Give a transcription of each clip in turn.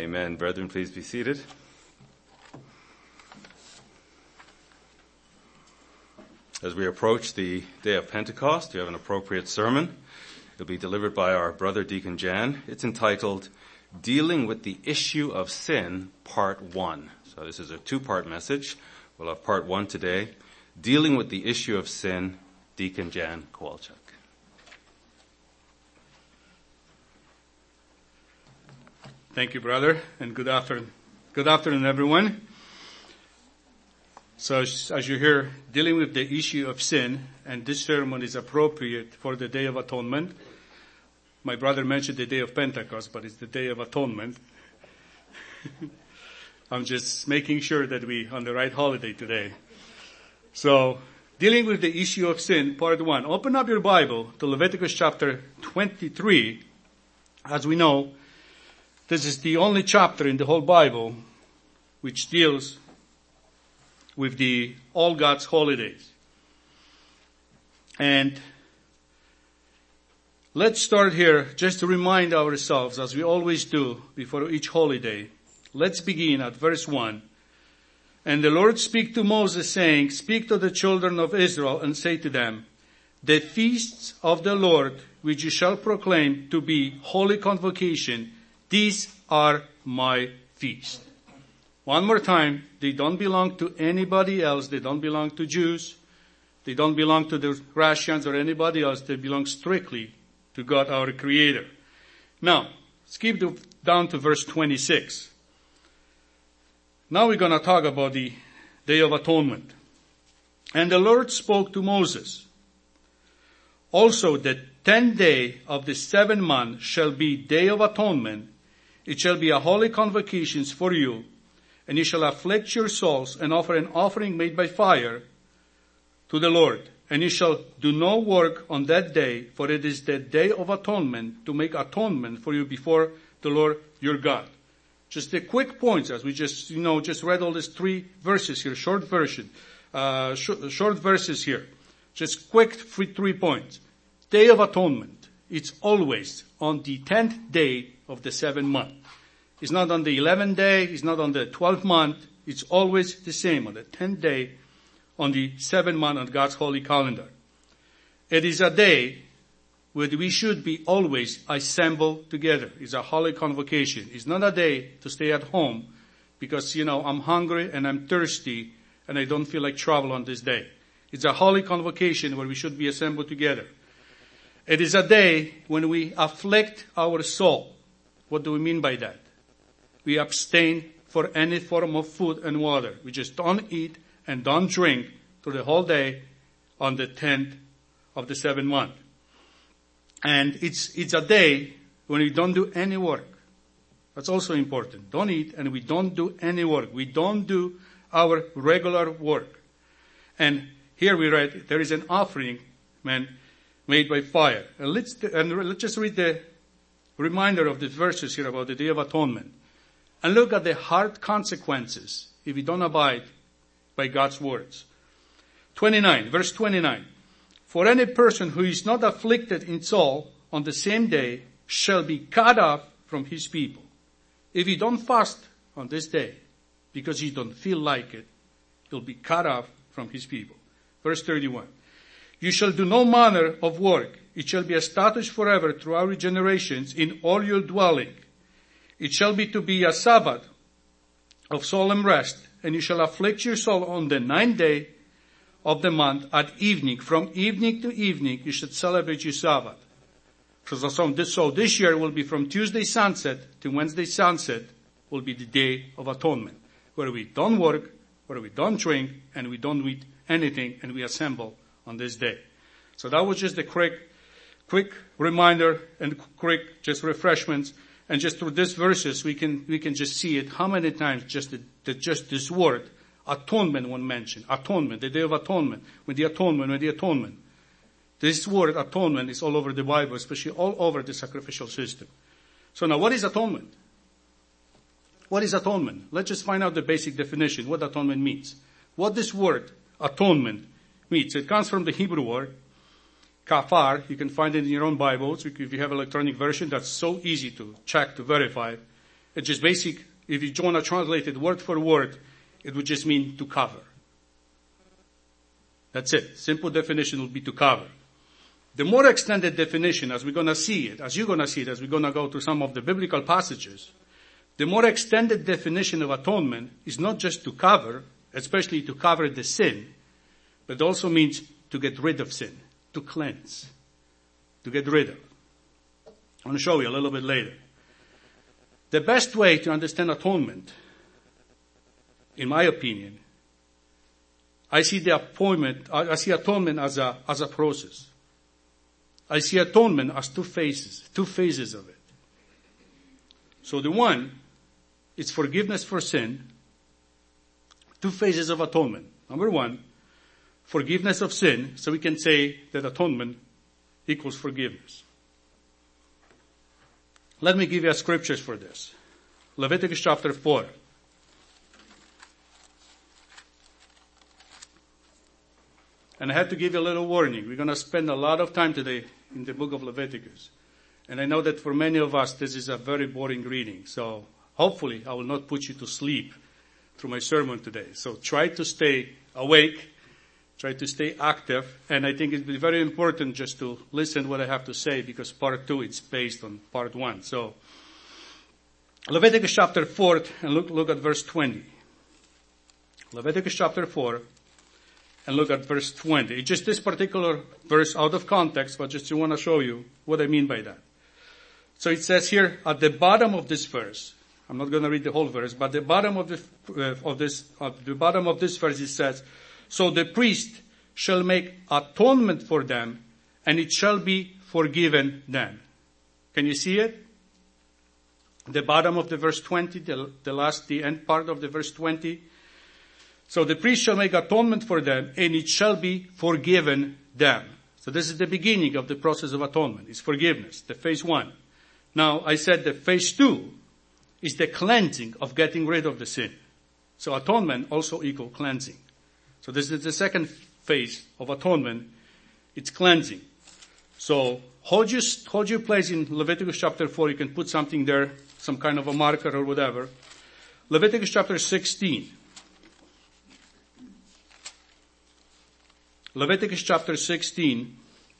Amen. Brethren, please be seated. As we approach the day of Pentecost, we have an appropriate sermon. It'll be delivered by our brother Deacon Jan. It's entitled, Dealing with the Issue of Sin, Part 1. So this is a two-part message. We'll have Part 1 today. Dealing with the Issue of Sin, Deacon Jan Kowalczyk. Thank you, brother, and good afternoon. Good afternoon, everyone. So as you hear, dealing with the issue of sin, and this sermon is appropriate for the Day of Atonement. My brother mentioned the Day of Pentecost, but it's the Day of Atonement. I'm just making sure that we're on the right holiday today. So, dealing with the issue of sin, Part 1. Open up your Bible to Leviticus chapter 23. As we know, this is the only chapter in the whole Bible which deals with all God's holidays. And let's start here just to remind ourselves, as we always do before each holiday. Let's begin at verse 1. And the Lord spake to Moses, saying, Speak to the children of Israel, and say to them, The feasts of the Lord, which you shall proclaim to be holy convocation, these are my feasts. One more time, they don't belong to anybody else. They don't belong to Jews. They don't belong to the Russians or anybody else. They belong strictly to God, our Creator. Now, skip down to verse 26. Now we're going to talk about the Day of Atonement. And the Lord spoke to Moses. Also, the 10th day of the 7th month shall be Day of Atonement. It shall be a holy convocation for you, and you shall afflict your souls and offer an offering made by fire to the Lord. And you shall do no work on that day, for it is the Day of Atonement, to make atonement for you before the Lord your God. Just the quick points, as we just read all these 3 verses here, short verses here. Just quick 3 points. Day of Atonement. It's always on the 10th day of the 7th month. It's not on the 11th day. It's not on the 12th month. It's always the same on the 10th day on the 7th month on God's holy calendar. It is a day where we should be always assembled together. It's a holy convocation. It's not a day to stay at home because, I'm hungry and I'm thirsty and I don't feel like travel on this day. It's a holy convocation where we should be assembled together. It is a day when we afflict our soul. What do we mean by that? We abstain for any form of food and water. We just don't eat and don't drink through the whole day on the 10th of the 7th month. And it's a day when we don't do any work. That's also important. Don't eat and we don't do any work. We don't do our regular work. And here we read there is an offering, made by fire. And let's just read the reminder of the verses here about the Day of Atonement. And look at the hard consequences if we don't abide by God's words. Verse 29. For any person who is not afflicted in soul on the same day shall be cut off from his people. If you don't fast on this day because you don't feel like it, you'll be cut off from his people. Verse 31. You shall do no manner of work. It shall be established forever throughout your generations in all your dwelling. It shall be to be a Sabbath of solemn rest, and you shall afflict your soul on the 9th day of the month at evening. From evening to evening you should celebrate your Sabbath. So this year will be from Tuesday sunset to Wednesday sunset will be the Day of Atonement, where we don't work, where we don't drink, and we don't eat anything, and we assemble on this day. So that was just a quick reminder and quick just refreshments. And just through these verses, we can just see it. How many times just this word, atonement, when mentioned. Atonement, the Day of Atonement, with the atonement. This word, atonement, is all over the Bible, especially all over the sacrificial system. So now, what is atonement? What is atonement? Let's just find out the basic definition, what atonement means. What this word, atonement, means. It comes from the Hebrew word, kafar. You can find it in your own Bibles. If you have electronic version, that's so easy to check, to verify. It's just basic. If you want to translate it word for word, it would just mean to cover. That's it. Simple definition would be to cover. The more extended definition, as we're going to see it, as you're going to see it, as we're going to go through some of the biblical passages, the more extended definition of atonement is not just to cover, especially to cover the sin, but also means to get rid of sin, to cleanse, to get rid of. I'm going to show you a little bit later. The best way to understand atonement, in my opinion, I see atonement as a process. I see atonement as two phases of it. So the one, it's forgiveness for sin. Two phases of atonement. Number one, forgiveness of sin. So we can say that atonement equals forgiveness. Let me give you scriptures for this. Leviticus chapter 4. And I have to give you a little warning. We're going to spend a lot of time today in the book of Leviticus. And I know that for many of us, this is a very boring reading. So hopefully I will not put you to sleep through my sermon today. So try to stay awake. Try to stay active. And I think it'd be very important just to listen to what I have to say, because part 2 is based on part 1. So Leviticus chapter 4, and look at verse 20. Leviticus chapter 4. And look at verse 20. It's just this particular verse out of context, but just to want to show you what I mean by that. So it says here at the bottom of this verse, I'm not going to read the whole verse, but the bottom of this verse it says, so the priest shall make atonement for them, and it shall be forgiven them. Can you see it? The bottom of the verse 20, the end part of the verse 20. So the priest shall make atonement for them, and it shall be forgiven them. So this is the beginning of the process of atonement. It's forgiveness, the phase 1. Now, I said the phase 2 is the cleansing of getting rid of the sin. So atonement also equals cleansing. So this is the second phase of atonement. It's cleansing. So hold your place in Leviticus chapter 4. You can put something there, some kind of a marker or whatever. Leviticus chapter 16. Leviticus chapter 16,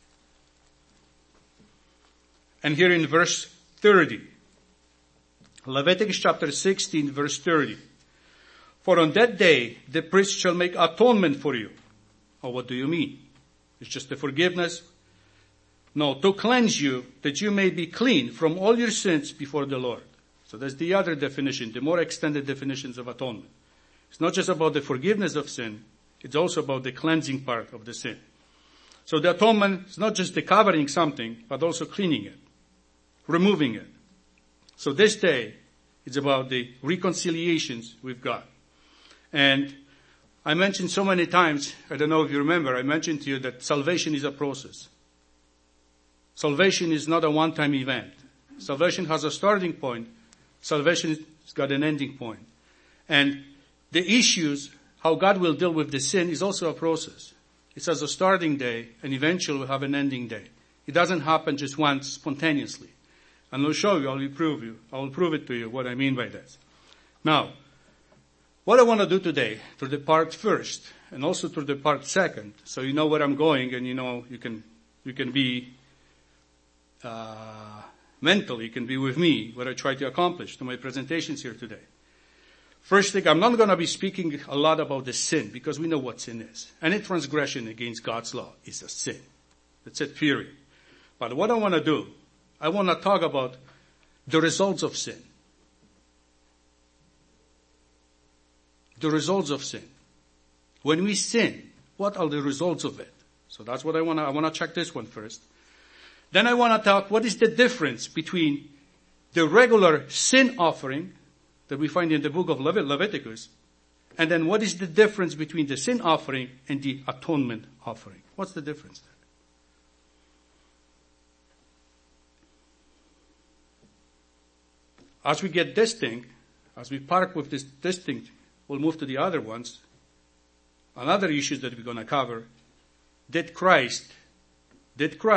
and here in verse 30. Leviticus chapter 16, verse 30. For on that day the priest shall make atonement for you. Oh, what do you mean? It's just the forgiveness? No, to cleanse you, that you may be clean from all your sins before the Lord. So that's the other definition, the more extended definitions of atonement. It's not just about the forgiveness of sin. It's also about the cleansing part of the sin. So the atonement is not just the covering something, but also cleaning it, removing it. So this day, it's about the reconciliations with God. And I mentioned so many times, I don't know if you remember, I mentioned to you that salvation is a process. Salvation is not a one-time event. Salvation has a starting point. Salvation has got an ending point. And the issues, how God will deal with the sin, is also a process. It has a starting day, and eventually will have an ending day. It doesn't happen just once spontaneously. And I'll show you, I will prove it to you what I mean by that. Now, what I want to do today, through the part first, and also through the part second, so you know where I'm going, and you know you can be mentally, you can be with me, what I try to accomplish to my presentations here today. First thing, I'm not going to be speaking a lot about the sin, because we know what sin is. Any transgression against God's law is a sin. That's it, period. But what I want to do, I want to talk about the results of sin. The results of sin. When we sin, what are the results of it? So that's what I want to check this one first. Then I want to talk, what is the difference between the regular sin offering that we find in the book of Leviticus, and then what is the difference between the sin offering and the atonement offering? What's the difference there? As we get this thing, as we park with this thing, we'll move to the other ones. Another issue that we're going to cover, did Christ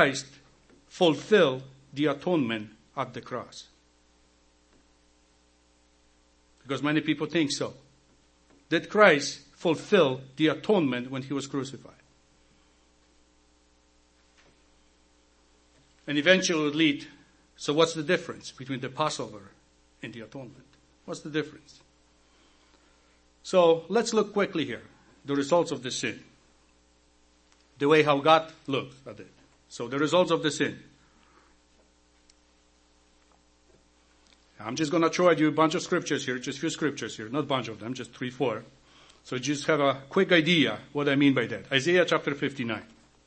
fulfill the atonement at the cross? Because many people think so. Did Christ fulfill the atonement when he was crucified? And eventually it would lead, so what's the difference between the Passover and the atonement? What's the difference? So let's look quickly here. The results of the sin. The way how God looked at it. So the results of the sin. I'm just going to throw at you a bunch of scriptures here, just a few scriptures here, not a bunch of them, just 3, 4. So just have a quick idea what I mean by that. Isaiah chapter 59.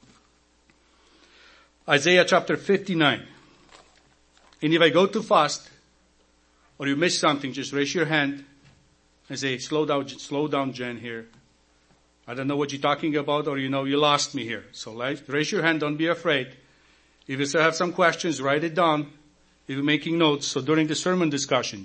Isaiah chapter 59. And if I go too fast, or you miss something, just raise your hand and say, slow down, Jen, here. I don't know what you're talking about, or you lost me here. So raise your hand, don't be afraid. If you still have some questions, write it down. If you're making notes, so during the sermon discussion,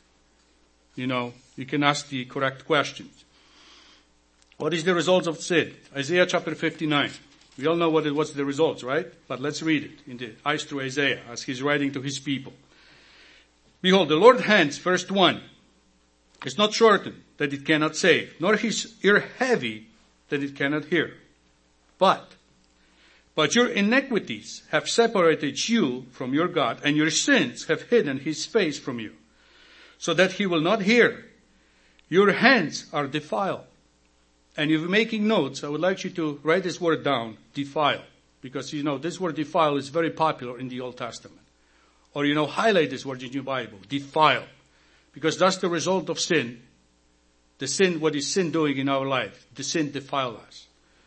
you can ask the correct questions. What is the results of sin? Isaiah chapter 59. We all know what's the results, right? But let's read it in the eyes through Isaiah as he's writing to his people. Behold, the Lord's hands, first 1, is not shortened that it cannot save, nor his ear heavy that it cannot hear. But your iniquities have separated you from your God, and your sins have hidden his face from you, so that he will not hear. Your hands are defiled. And if you're making notes, I would like you to write this word down, defile. Because, this word defile is very popular in the Old Testament. Or, highlight this word in your Bible, defile. Because that's the result of sin. The sin, what is sin doing in our life? The sin defile us.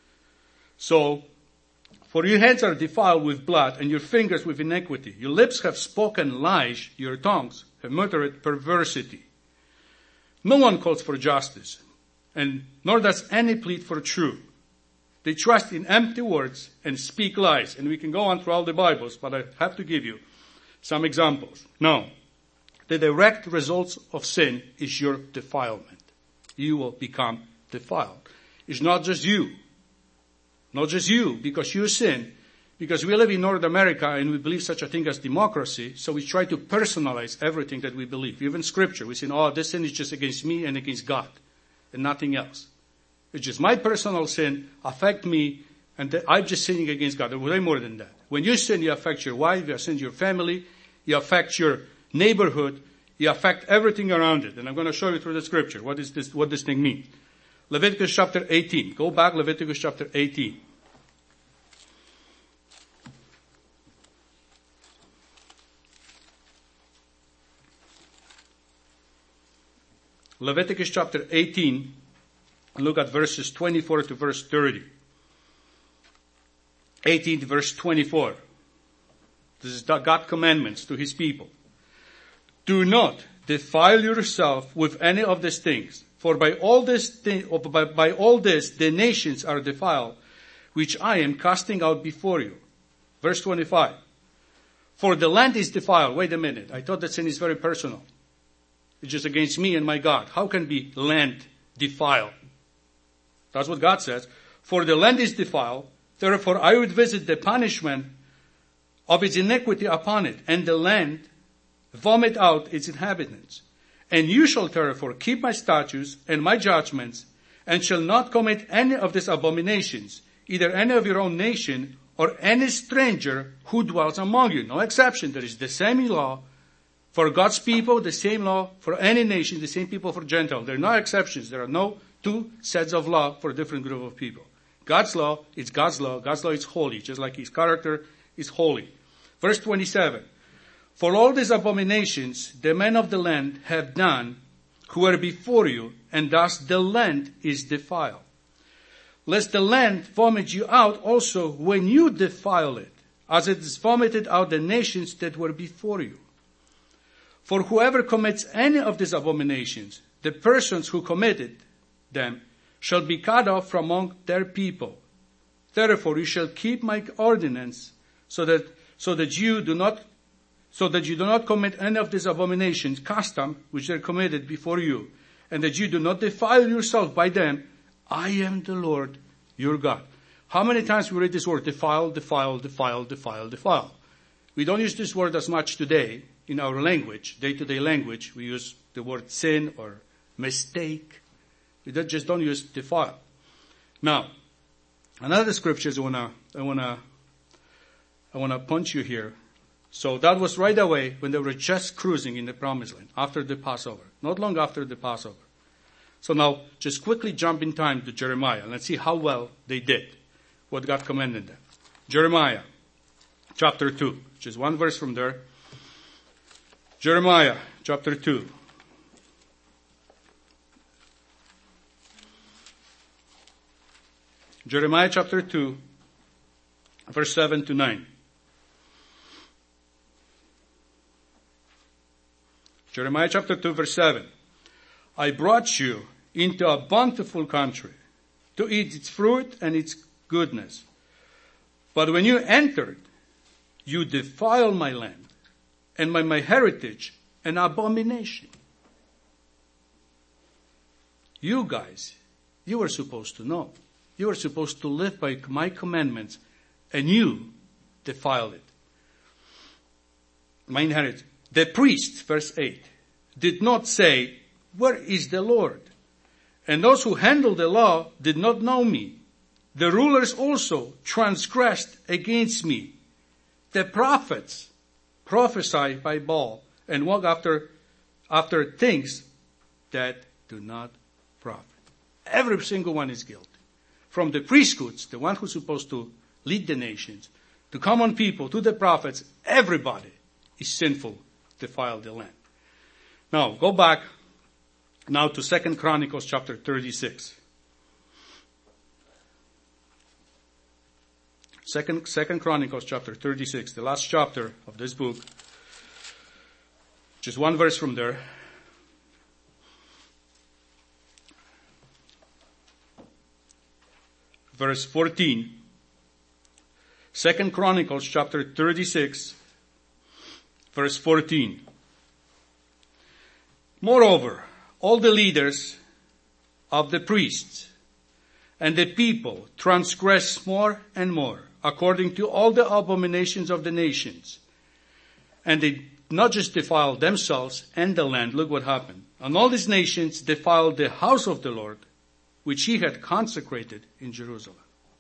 So, for your hands are defiled with blood, and your fingers with iniquity. Your lips have spoken lies, your tongues have muttered perversity. No one calls for justice, and nor does any plead for truth. They trust in empty words and speak lies. And we can go on through all the Bibles, but I have to give you some examples. Now, the direct results of sin is your defilement. You will become defiled. It's not just you. Not just you, because you sin. Because we live in North America and we believe such a thing as democracy, so we try to personalize everything that we believe. Even Scripture, we say, this sin is just against me and against God, and nothing else. It's just my personal sin affect me, and I'm just sinning against God. There's way more than that. When you sin, you affect your wife, you affect your family, you affect your neighborhood, you affect everything around it. And I'm going to show you through the Scripture what this thing means. Leviticus chapter 18. Go back, Leviticus chapter 18. Leviticus chapter 18, and look at verses 24 to verse 30. 18 to verse 24. This is God's commandments to his people. Do not defile yourself with any of these things, for by all this the nations are defiled, which I am casting out before you. Verse 25. For the land is defiled. Wait a minute. I thought that sin is very personal. It's just against me and my God. How can be land defiled? That's what God says. For the land is defiled, therefore I would visit the punishment of its iniquity upon it, and the land vomit out its inhabitants. And you shall therefore keep my statutes and my judgments, and shall not commit any of these abominations, either any of your own nation, or any stranger who dwells among you. No exception. There is the same law for God's people, the same law for any nation, the same people for Gentiles. There are no exceptions. There are no two sets of law for a different group of people. God's law is God's law. God's law is holy, just like his character is holy. Verse 27. For all these abominations the men of the land have done who are before you, and thus the land is defiled. Lest the land vomit you out also when you defile it, as it is vomited out the nations that were before you. For whoever commits any of these abominations, the persons who committed them shall be cut off from among their people. Therefore you shall keep my ordinance, so that you do not commit any of these abominations, custom which are committed before you, and that you do not defile yourself by them. I am the Lord your God. How many times we read this word, defile, defile, defile, defile, defile? We don't use this word as much today. in our language, day-to-day language, we use the word sin or mistake. We just don't use defile. Now, another scriptures I wanna punch you here. So that was right away when they were just cruising in the promised land after the Passover, not long after the Passover. So now just quickly jump in time to Jeremiah and let's see how well they did what God commanded them. Jeremiah chapter 2, just one verse from there. Jeremiah chapter 2. Jeremiah chapter 2, verse 7 to 9. Jeremiah chapter 2, verse 7. I brought you into a bountiful country to eat its fruit and its goodness. But when you entered, you defiled my land and my heritage an abomination. You guys, you were supposed to know. You were supposed to live by my commandments, and you defiled it. My inheritance. The priest, verse 8, did not say, where is the Lord? And those who handled the law did not know me. The rulers also transgressed against me. The prophets prophesy by Baal and walk after things that do not profit. Every single one is guilty. From the priesthoods, the one who's supposed to lead the nations, to common people, to the prophets, everybody is sinful, defile the land. Now, go back now to 2 Chronicles chapter 36. Second Chronicles chapter 36, the last chapter of this book. Just one verse from there. Verse 14. 2 Chronicles chapter 36, verse 14. Moreover, all the leaders of the priests and the people transgress more and more, according to all the abominations of the nations. And they not just defiled themselves and the land. Look what happened. And all these nations defiled the house of the Lord, which he had consecrated in Jerusalem.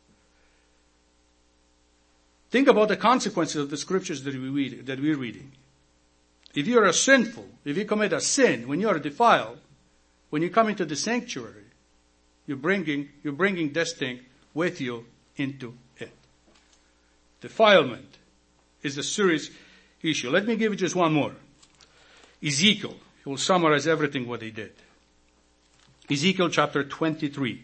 Think about the consequences of the scriptures that we're reading. If you are sinful, if you commit a sin, when you are defiled, when you come into the sanctuary, you're bringing this thing with you into it. Defilement is a serious issue. Let me give you just one more. Ezekiel, he will summarize everything what he did. Ezekiel chapter 23.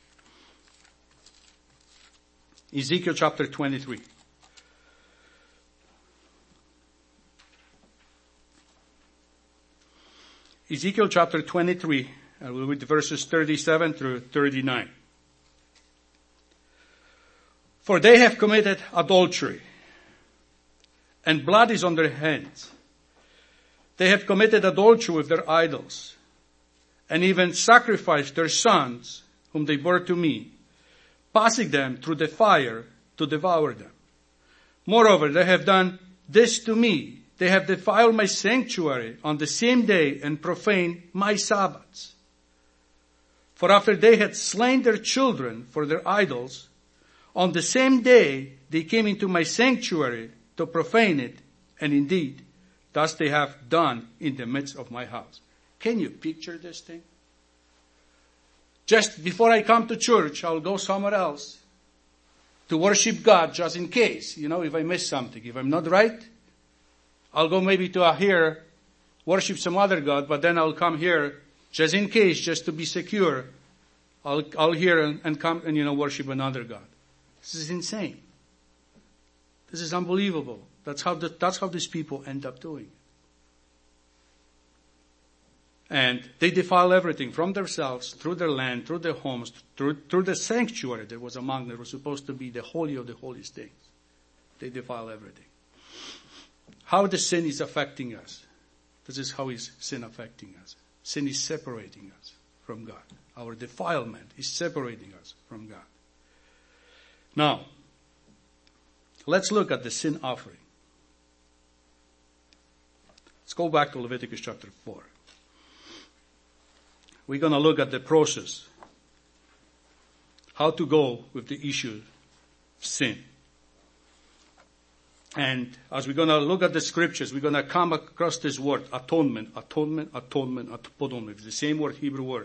Ezekiel chapter 23. Ezekiel chapter 23, I will read verses 37 through 39. For they have committed adultery, and blood is on their hands. They have committed adultery with their idols, and even sacrificed their sons, whom they bore to me, passing them through the fire to devour them. Moreover, they have done this to me. They have defiled my sanctuary on the same day and profaned my Sabbaths. For after they had slain their children for their idols, on the same day they came into my sanctuary to profane it, and indeed, thus they have done in the midst of my house. Can you picture this thing? Just before I come to church, I'll go somewhere else to worship God just in case, if I miss something. If I'm not right, I'll go maybe to here, worship some other God, but then I'll come here just in case, just to be secure. I'll hear and come and, worship another God. This is insane. This is unbelievable. That's how these people end up doing it. And they defile everything from themselves, through their land, through their homes, through the sanctuary that was among them, that was supposed to be the holy of the holiest things. They defile everything. How the sin is affecting us. This is how is sin affecting us. Sin is separating us from God. Our defilement is separating us from God. Now, let's look at the sin offering. Let's go back to Leviticus chapter 4. We're going to look at the process. How to go with the issue of sin. And as we're going to look at the scriptures, we're going to come across this word, atonement. It's the same word, Hebrew word.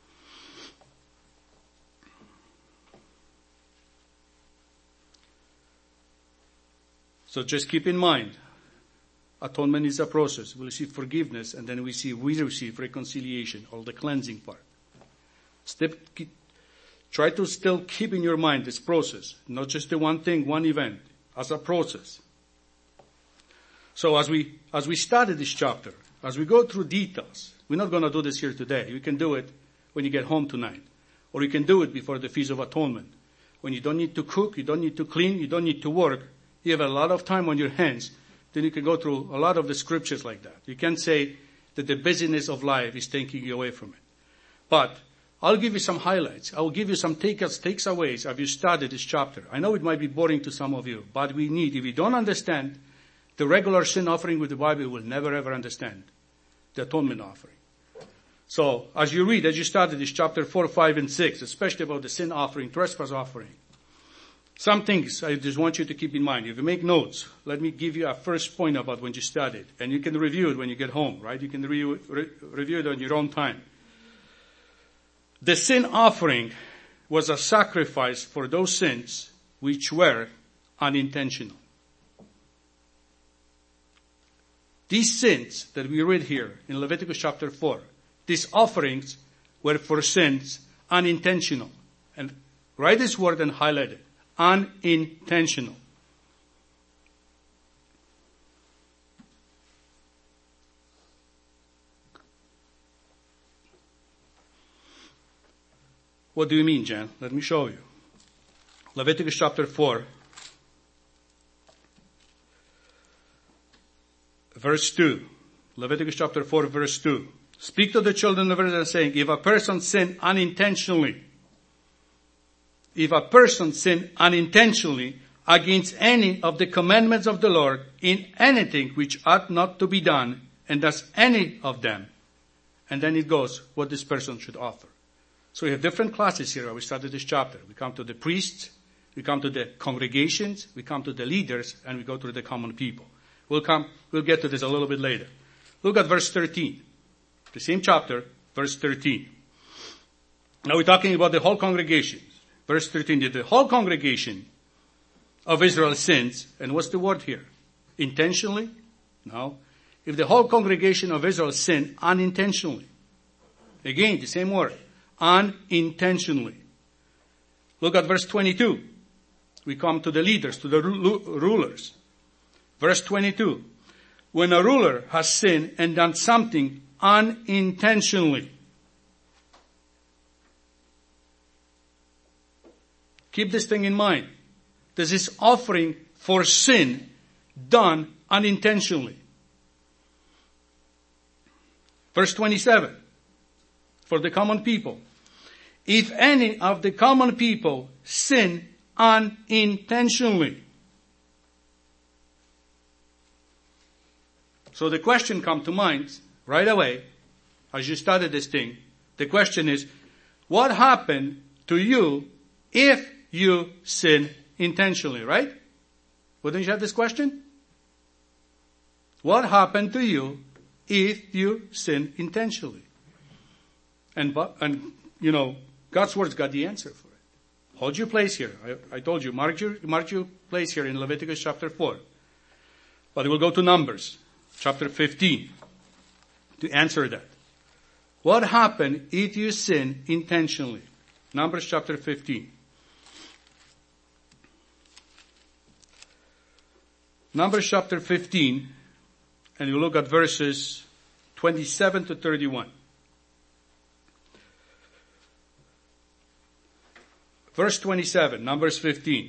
So just keep in mind, atonement is a process. We receive forgiveness, and then we receive reconciliation, or the cleansing part. Try to still keep in your mind this process, not just the one thing, one event, as a process. So as we study this chapter, as we go through details, we're not going to do this here today. You can do it when you get home tonight, or you can do it before the Feast of Atonement. When you don't need to cook, you don't need to clean, you don't need to work, you have a lot of time on your hands, then you can go through a lot of the scriptures like that. You can't say that the busyness of life is taking you away from it. But I'll give you some highlights. I will give you some takeaways as you study this chapter. I know it might be boring to some of you, but if you don't understand the regular sin offering with the Bible, you will never ever understand the atonement offering. So as you study this chapter 4, 5, and 6, especially about the sin offering, trespass offering, some things I just want you to keep in mind. If you make notes, let me give you a first point about when you study it. And you can review it when you get home, right? You can review it on your own time. The sin offering was a sacrifice for those sins which were unintentional. These sins that we read here in Leviticus chapter 4, these offerings were for sins unintentional. And write this word and highlight it. Unintentional. What do you mean, Jan? Let me show you. Leviticus chapter 4, verse 2. Leviticus chapter 4, verse 2. Speak to the children of Israel, saying, if a person sin unintentionally against any of the commandments of the Lord in anything which ought not to be done, and does any of them, and then it goes what this person should offer. So we have different classes here when we started this chapter. We come to the priests, we come to the congregations, we come to the leaders, and we go to the common people. We'll get to this a little bit later. Look at verse 13. The same chapter, verse 13. Now we're talking about the whole congregation. Verse 13, did the whole congregation of Israel sins, and what's the word here? Intentionally? No. If the whole congregation of Israel sinned unintentionally. Again, the same word. Unintentionally. Look at verse 22. We come to the leaders, to the rulers. Verse 22. When a ruler has sinned and done something unintentionally. Keep this thing in mind. This is offering for sin done unintentionally. Verse 27. For the common people. If any of the common people sin unintentionally. So the question comes to mind right away as you study this thing. The question is, what happened to you if you sin intentionally, right? Wouldn't you have this question? What happened to you if you sin intentionally? And God's word's got the answer for it. Hold your place here. I told you, mark your place here in Leviticus chapter 4. But we'll go to Numbers chapter 15 to answer that. What happened if you sin intentionally? Numbers chapter 15. Numbers chapter 15, and you look at verses 27 to 31. Verse 27, Numbers 15.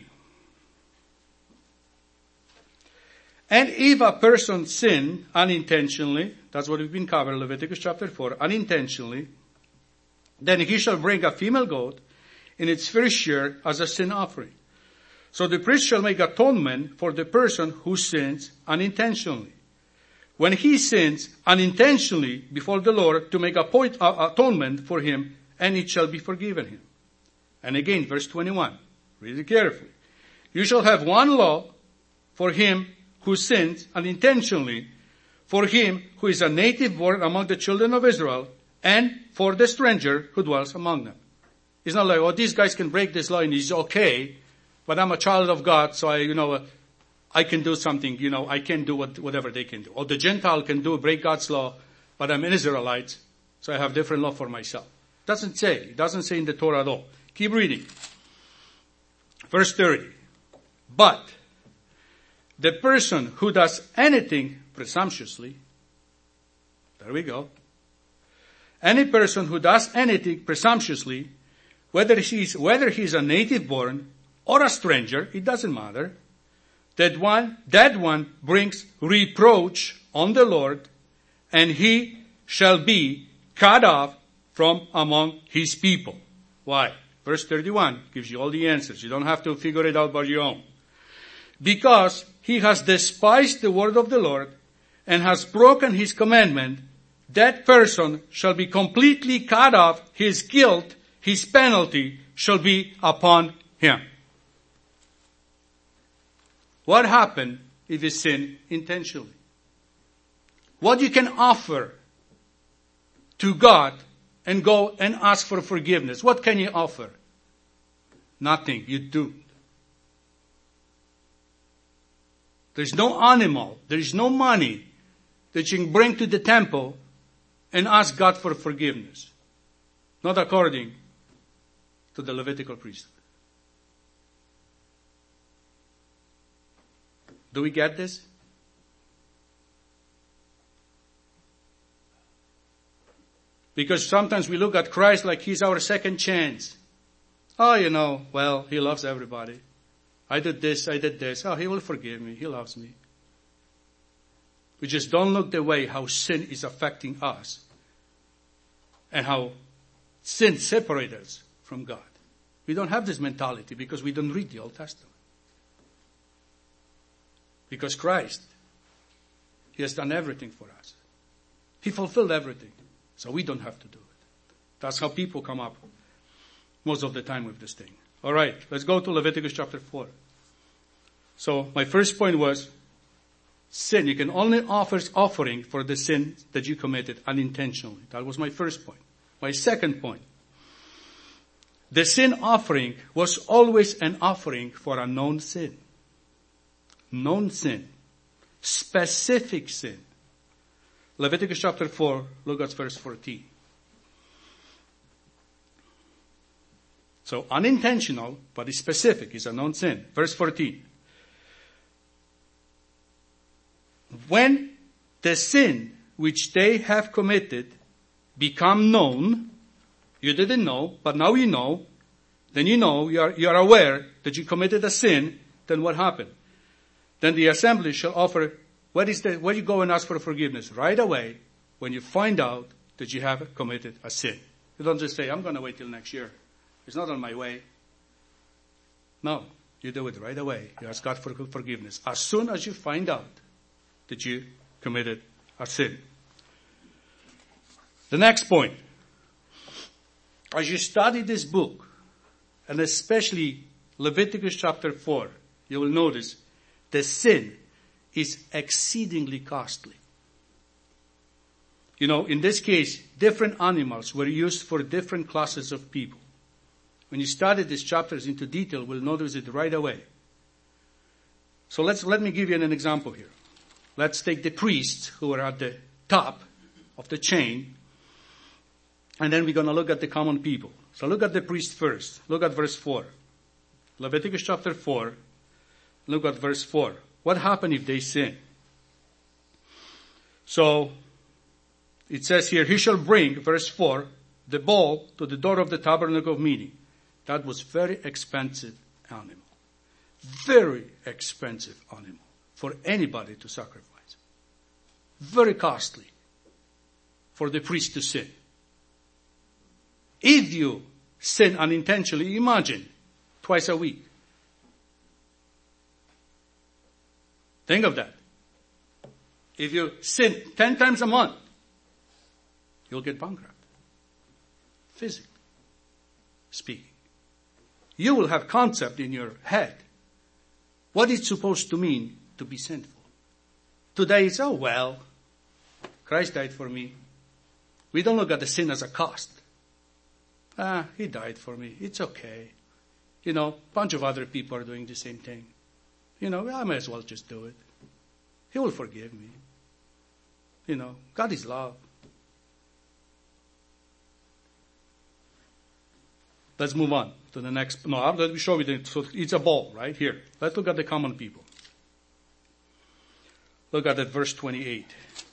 And if a person sin unintentionally, that's what we've been covering, Leviticus chapter 4, unintentionally, then he shall bring a female goat in its first year as a sin offering. So the priest shall make atonement for the person who sins unintentionally. when he sins unintentionally before the Lord to make atonement for him, and it shall be forgiven him. And again, verse 21. Read it carefully. You shall have one law for him who sins unintentionally, for him who is a native born among the children of Israel, and for the stranger who dwells among them. It's not like, oh, these guys can break this law and it's okay, but I'm a child of God, so I can do something, I can do whatever they can do. Or the Gentile can break God's law, but I'm an Israelite, so I have different law for myself. It doesn't say in the Torah at all. Keep reading. Verse 30. But the person who does anything presumptuously, there we go. Any person who does anything presumptuously, whether he's a native born or a stranger, it doesn't matter. That one brings reproach on the Lord, and he shall be cut off from among his people. Why? Verse 31 gives you all the answers. You don't have to figure it out by your own. Because he has despised the word of the Lord and has broken his commandment, that person shall be completely cut off. His guilt, his penalty shall be upon him. What happened if you sin intentionally? What you can offer to God and go and ask for forgiveness. What can you offer? Nothing. You do. There's no animal. There's no money that you can bring to the temple and ask God for forgiveness. Not according to the Levitical priesthood. Do we get this? Because sometimes we look at Christ like he's our second chance. Oh, well, he loves everybody. I did this. Oh, he will forgive me. He loves me. We just don't look the way how sin is affecting us and how sin separates us from God. We don't have this mentality because we don't read the Old Testament. Because Christ, he has done everything for us. He fulfilled everything. So we don't have to do it. That's how people come up most of the time with this thing. All right, let's go to Leviticus chapter 4. So my first point was sin. You can only offer offering for the sin that you committed unintentionally. That was my first point. My second point. The sin offering was always an offering for a known sin. Known sin. Specific sin. Leviticus chapter 4, look at verse 14. So unintentional, but it's specific, it's a known sin. Verse 14. When the sin which they have committed become known, you didn't know, but now you know, then you are aware that you committed a sin, then what happened? Then the assembly shall offer, where you go and ask for forgiveness? Right away, when you find out that you have committed a sin. You don't just say, I'm going to wait till next year. It's not on my way. No, you do it right away. You ask God for forgiveness. As soon as you find out that you committed a sin. The next point. As you study this book, and especially Leviticus chapter 4, you will notice the sin is exceedingly costly. In this case, different animals were used for different classes of people. When you study these chapters into detail, we'll notice it right away. So let me give you an example here. Let's take the priests who are at the top of the chain, and then we're going to look at the common people. So look at the priest first. Look at verse 4. Leviticus chapter 4. Look at verse 4. What happened if they sin? So it says here, he shall bring, verse 4, the bull to the door of the tabernacle of meeting. That was very expensive animal. Very expensive animal for anybody to sacrifice. Very costly for the priest to sin. If you sin unintentionally, imagine, twice a week. Think of that. If you sin 10 times a month, you'll get bankrupt. Physically speaking. You will have concept in your head what it's supposed to mean to be sinful. Today it's, oh well, Christ died for me. We don't look at the sin as a cost. He died for me. It's okay. A bunch of other people are doing the same thing. I may as well just do it. He will forgive me. God is love. Let's move on to the next. No, let me show you. So it's a ball right here. Let's look at the common people. Look at that verse 28.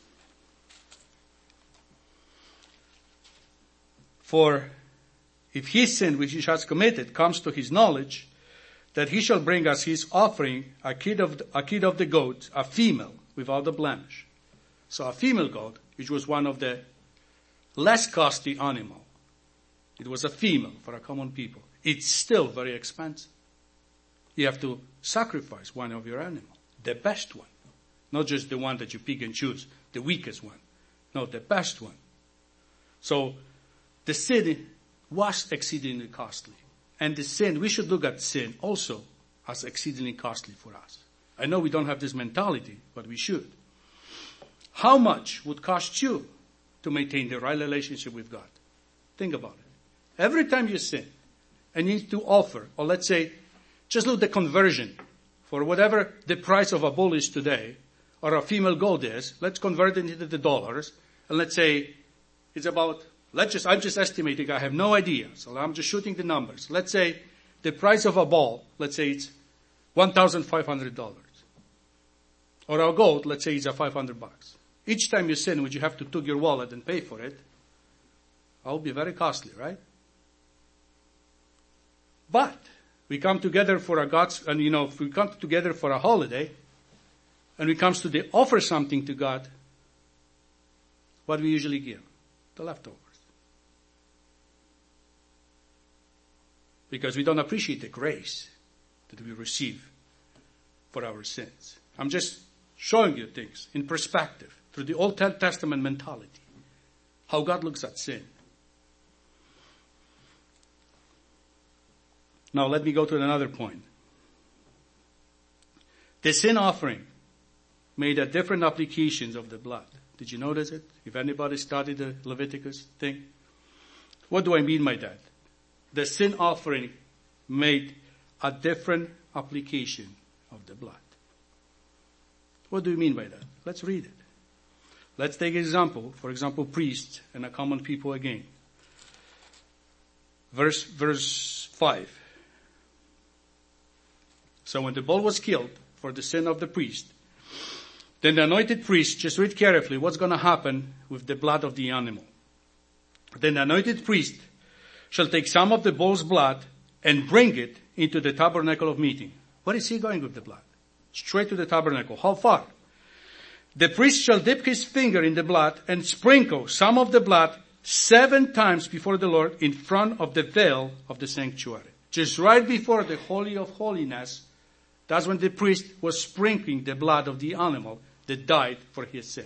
For if his sin which he has committed comes to his knowledge, that he shall bring us his offering, a kid of the goats, a female, without a blemish. So a female goat, which was one of the less costly animal. It was a female for a common people. It's still very expensive. You have to sacrifice one of your animal, the best one. Not just the one that you pick and choose, the weakest one. No, the best one. So the sin was exceedingly costly. And the sin, we should look at sin also as exceedingly costly for us. I know we don't have this mentality, but we should. How much would cost you to maintain the right relationship with God? Think about it. Every time you sin and you need to offer, or let's say, just look at the conversion for whatever the price of a bull is today, or a female goat is, let's convert it into the dollars, and let's say it's about, I'm just estimating, I have no idea, so I'm just shooting the numbers. Let's say the price of a bull, let's say it's $1,500. Or a goat, let's say it's $500. Each time you sin, would you have to tug your wallet and pay for it? That will be very costly, right? But we come together for if we come together for a holiday, and we comes to offer something to God, what we usually give? The leftovers. Because we don't appreciate the grace that we receive for our sins. I'm just showing you things in perspective through the Old Testament mentality. How God looks at sin. Now let me go to another point. The sin offering made a different applications of the blood. Did you notice it? If anybody studied the Leviticus thing. What do I mean by that? The sin offering made a different application of the blood. What do you mean by that? Let's read it. Let's take an example. For example, priests and a common people again. Verse 5. So when the bull was killed for the sin of the priest, then the anointed priest, just read carefully what's going to happen with the blood of the animal. Then the anointed priest shall take some of the bull's blood and bring it into the tabernacle of meeting. Where is he going with the blood? Straight to the tabernacle. How far? The priest shall dip his finger in the blood and sprinkle some of the blood 7 times before the Lord in front of the veil of the sanctuary. Just right before the Holy of Holiness, that's when the priest was sprinkling the blood of the animal that died for his sin.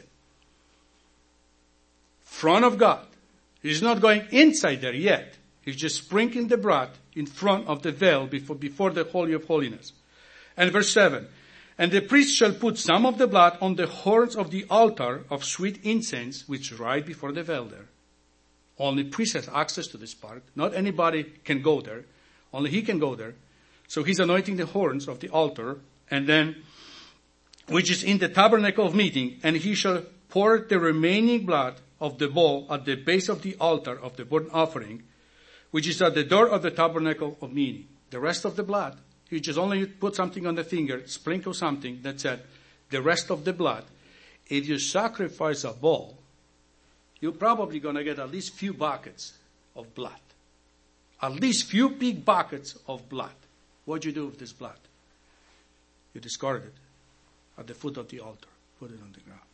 Front of God. He's not going inside there yet. He's just sprinkling the blood in front of the veil before the Holy of Holiness. And verse 7. And the priest shall put some of the blood on the horns of the altar of sweet incense, which is right before the veil there. Only priest has access to this part. Not anybody can go there. Only he can go there. So he's anointing the horns of the altar, and then, which is in the tabernacle of meeting, and he shall pour the remaining blood of the bull at the base of the altar of the burnt offering, which is at the door of the tabernacle of meeting. The rest of the blood, you just only put something on the finger, sprinkle something, that's it. The rest of the blood, if you sacrifice a bull, you're probably going to get at least few buckets of blood. At least few big buckets of blood. What do you do with this blood? You discard it at the foot of the altar. Put it on the ground.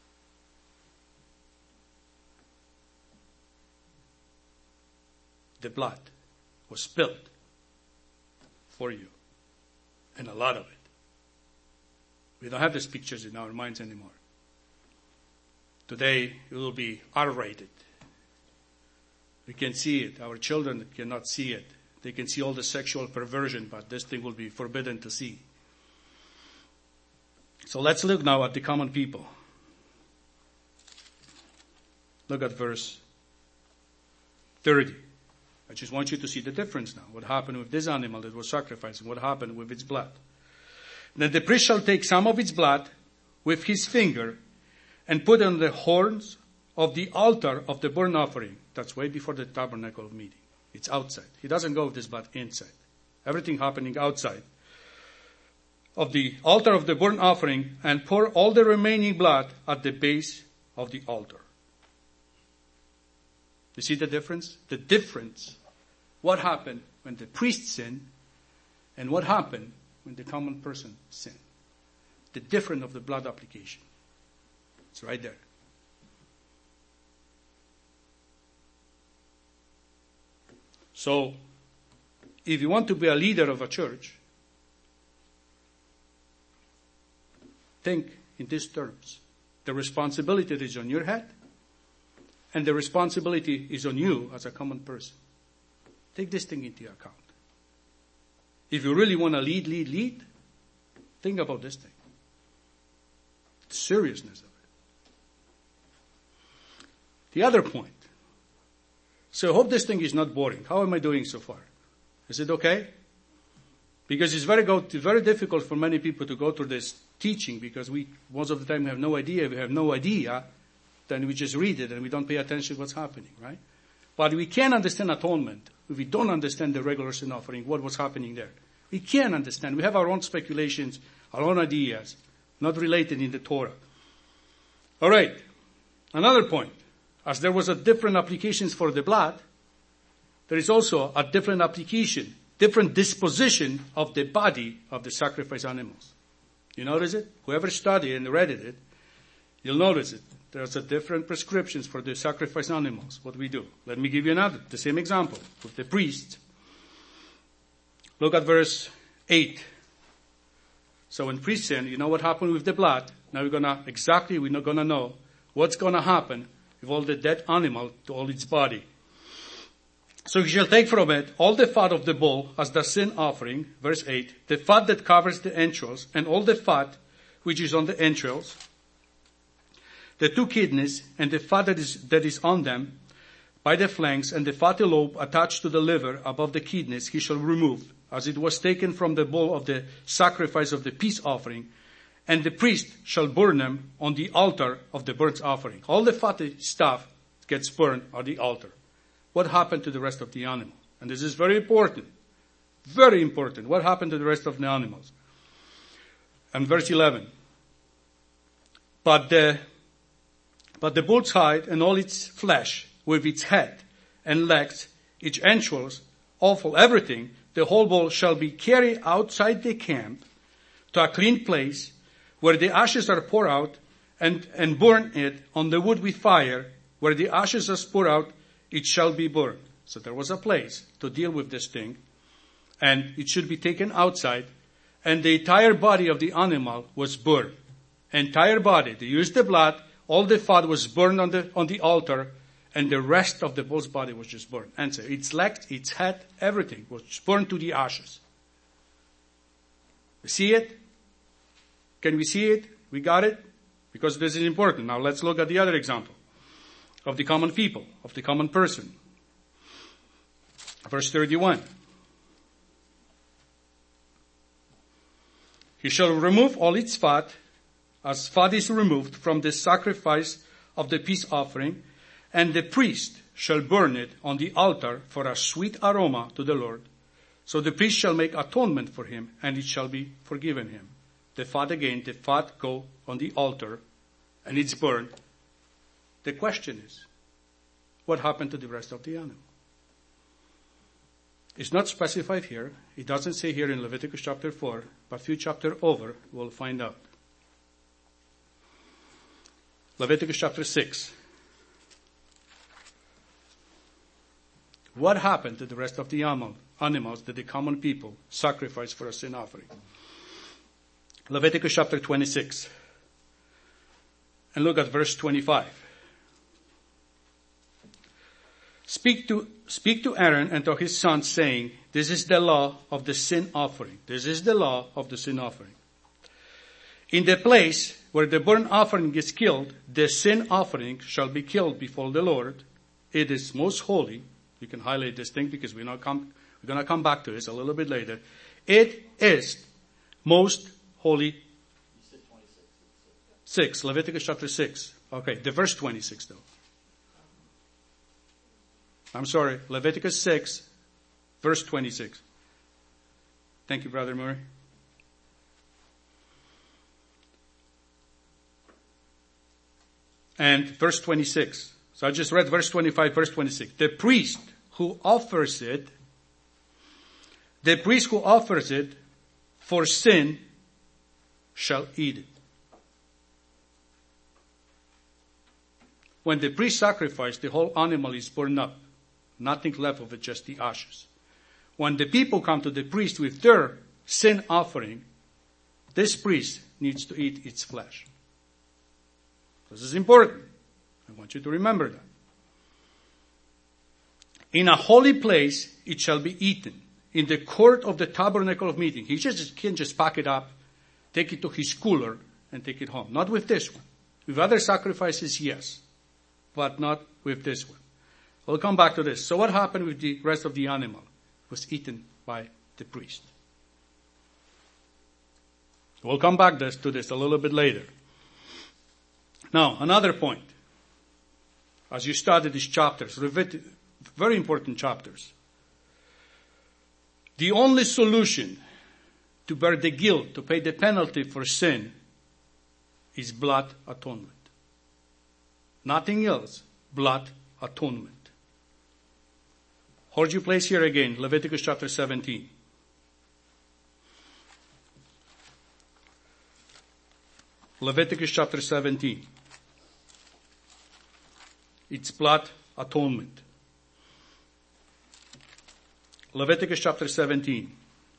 The blood was spilled for you. And a lot of it. We don't have these pictures in our minds anymore. Today, it will be R-rated. We can see it. Our children cannot see it. They can see all the sexual perversion, but this thing will be forbidden to see. So let's look now at the common people. Look at verse 30. I just want you to see the difference now. What happened with this animal that was sacrificed and what happened with its blood. Then the priest shall take some of its blood with his finger and put it on the horns of the altar of the burnt offering. That's way before the tabernacle of meeting. It's outside. He doesn't go with this blood inside. Everything happening outside of the altar of the burnt offering, and pour all the remaining blood at the base of the altar. You see the difference? The difference. What happened when the priest sinned and what happened when the common person sinned. The difference of the blood application. It's right there. So, if you want to be a leader of a church, think in these terms. The responsibility is on your head, and the responsibility is on you as a common person. Take this thing into account. If you really want to lead, think about this thing. The seriousness of it. The other point. So I hope this thing is not boring. How am I doing so far? Is it okay? Because it's very difficult for many people to go through this teaching because we, most of the time, have no idea. If we have no idea, then we just read it and we don't pay attention to what's happening, right? But we can't understand atonement if we don't understand the regular sin offering, what was happening there. We can't understand. We have our own speculations, our own ideas, not related in the Torah. All right. Another point. As there was a different applications for the blood, there is also a different application, different disposition of the body of the sacrifice animals. You notice it? Whoever studied and read it, you'll notice it. There's a different prescriptions for the sacrifice animals, what we do. Let me give you the same example with the priest. Look at verse 8. So when priests sin, you know what happened with the blood. Now we're not going to know what's going to happen with all the dead animal to all its body. So he shall take from it all the fat of the bull as the sin offering, verse 8, the fat that covers the entrails, and all the fat which is on the entrails, the 2 kidneys, and the fat that is on them by the flanks, and the fatty lobe attached to the liver above the kidneys, he shall remove, as it was taken from the bull of the sacrifice of the peace offering, and the priest shall burn them on the altar of the burnt offering. All the fatty stuff gets burned on the altar. What happened to the rest of the animal? And this is very important. Very important. What happened to the rest of the animals? And verse 11. But the bull's hide and all its flesh, with its head and legs, its entrails, offal, everything, the whole bull shall be carried outside the camp to a clean place where the ashes are poured out, and burn it on the wood with fire. Where the ashes are poured out, it shall be burned. So there was a place to deal with this thing, and it should be taken outside, and the entire body of the animal was burned. Entire body. They used the blood, all the fat was burned on the altar, and the rest of the bull's body was just burned. Answer. Its legs, its head, everything was burned to the ashes. You see it? Can we see it? We got it? Because this is important. Now let's look at the other example of the common people, of the common person. Verse 31. He shall remove all its fat, as fat is removed from the sacrifice of the peace offering, and the priest shall burn it on the altar for a sweet aroma to the Lord. So the priest shall make atonement for him, and it shall be forgiven him. The fat go on the altar, and it's burned. The question is, what happened to the rest of the animal? It's not specified here. It doesn't say here in Leviticus chapter 4, but a few chapters over, we'll find out. Leviticus chapter 6. What happened to the rest of the animals that the common people sacrificed for a sin offering? Leviticus chapter 26. And look at verse 25. Speak to Aaron and to his sons, saying, this is the law of the sin offering. This is the law of the sin offering. In the place where the burnt offering is killed, the sin offering shall be killed before the Lord. It is most holy. You can highlight this thing because we're going to come back to this a little bit later. It is most holy. 6, Leviticus chapter 6. Okay, the verse 26 though. I'm sorry, Leviticus 6, verse 26. Thank you, Brother Murray. And verse 26. So I just read verse 25, verse 26. The priest who offers it for sin shall eat it. When the priest sacrificed, the whole animal is burned up. Nothing left of it, just the ashes. When the people come to the priest with their sin offering, this priest needs to eat its flesh. This is important. I want you to remember that. In a holy place, it shall be eaten. In the court of the tabernacle of meeting. He can't just pack it up, take it to his cooler, and take it home. Not with this one. With other sacrifices, yes. But not with this one. We'll come back to this. So what happened with the rest of the animal? It was eaten by the priest. We'll come back to this a little bit later. Now, another point. As you study these chapters, very important chapters. The only solution to bear the guilt, to pay the penalty for sin, is blood atonement. Nothing else, blood atonement. Hold your place here again, Leviticus chapter 17. Leviticus chapter 17. It's blood atonement. Leviticus chapter 17.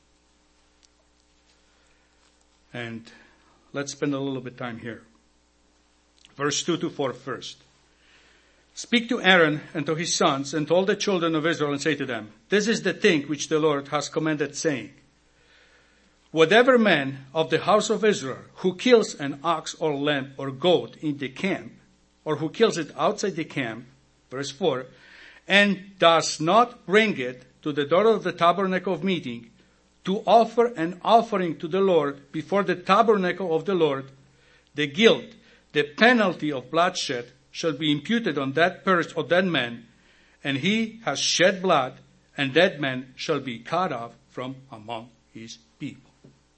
And let's spend a little bit of time here. Verse 2 to 4 first. Speak to Aaron and to his sons and to all the children of Israel and say to them, this is the thing which the Lord has commanded, saying, whatever man of the house of Israel who kills an ox or lamb or goat in the camp, or who kills it outside the camp, verse 4, and does not bring it to the door of the tabernacle of meeting to offer an offering to the Lord before the tabernacle of the Lord, the guilt, the penalty of bloodshed shall be imputed on that person or that man, and he has shed blood, and that man shall be cut off from among his people.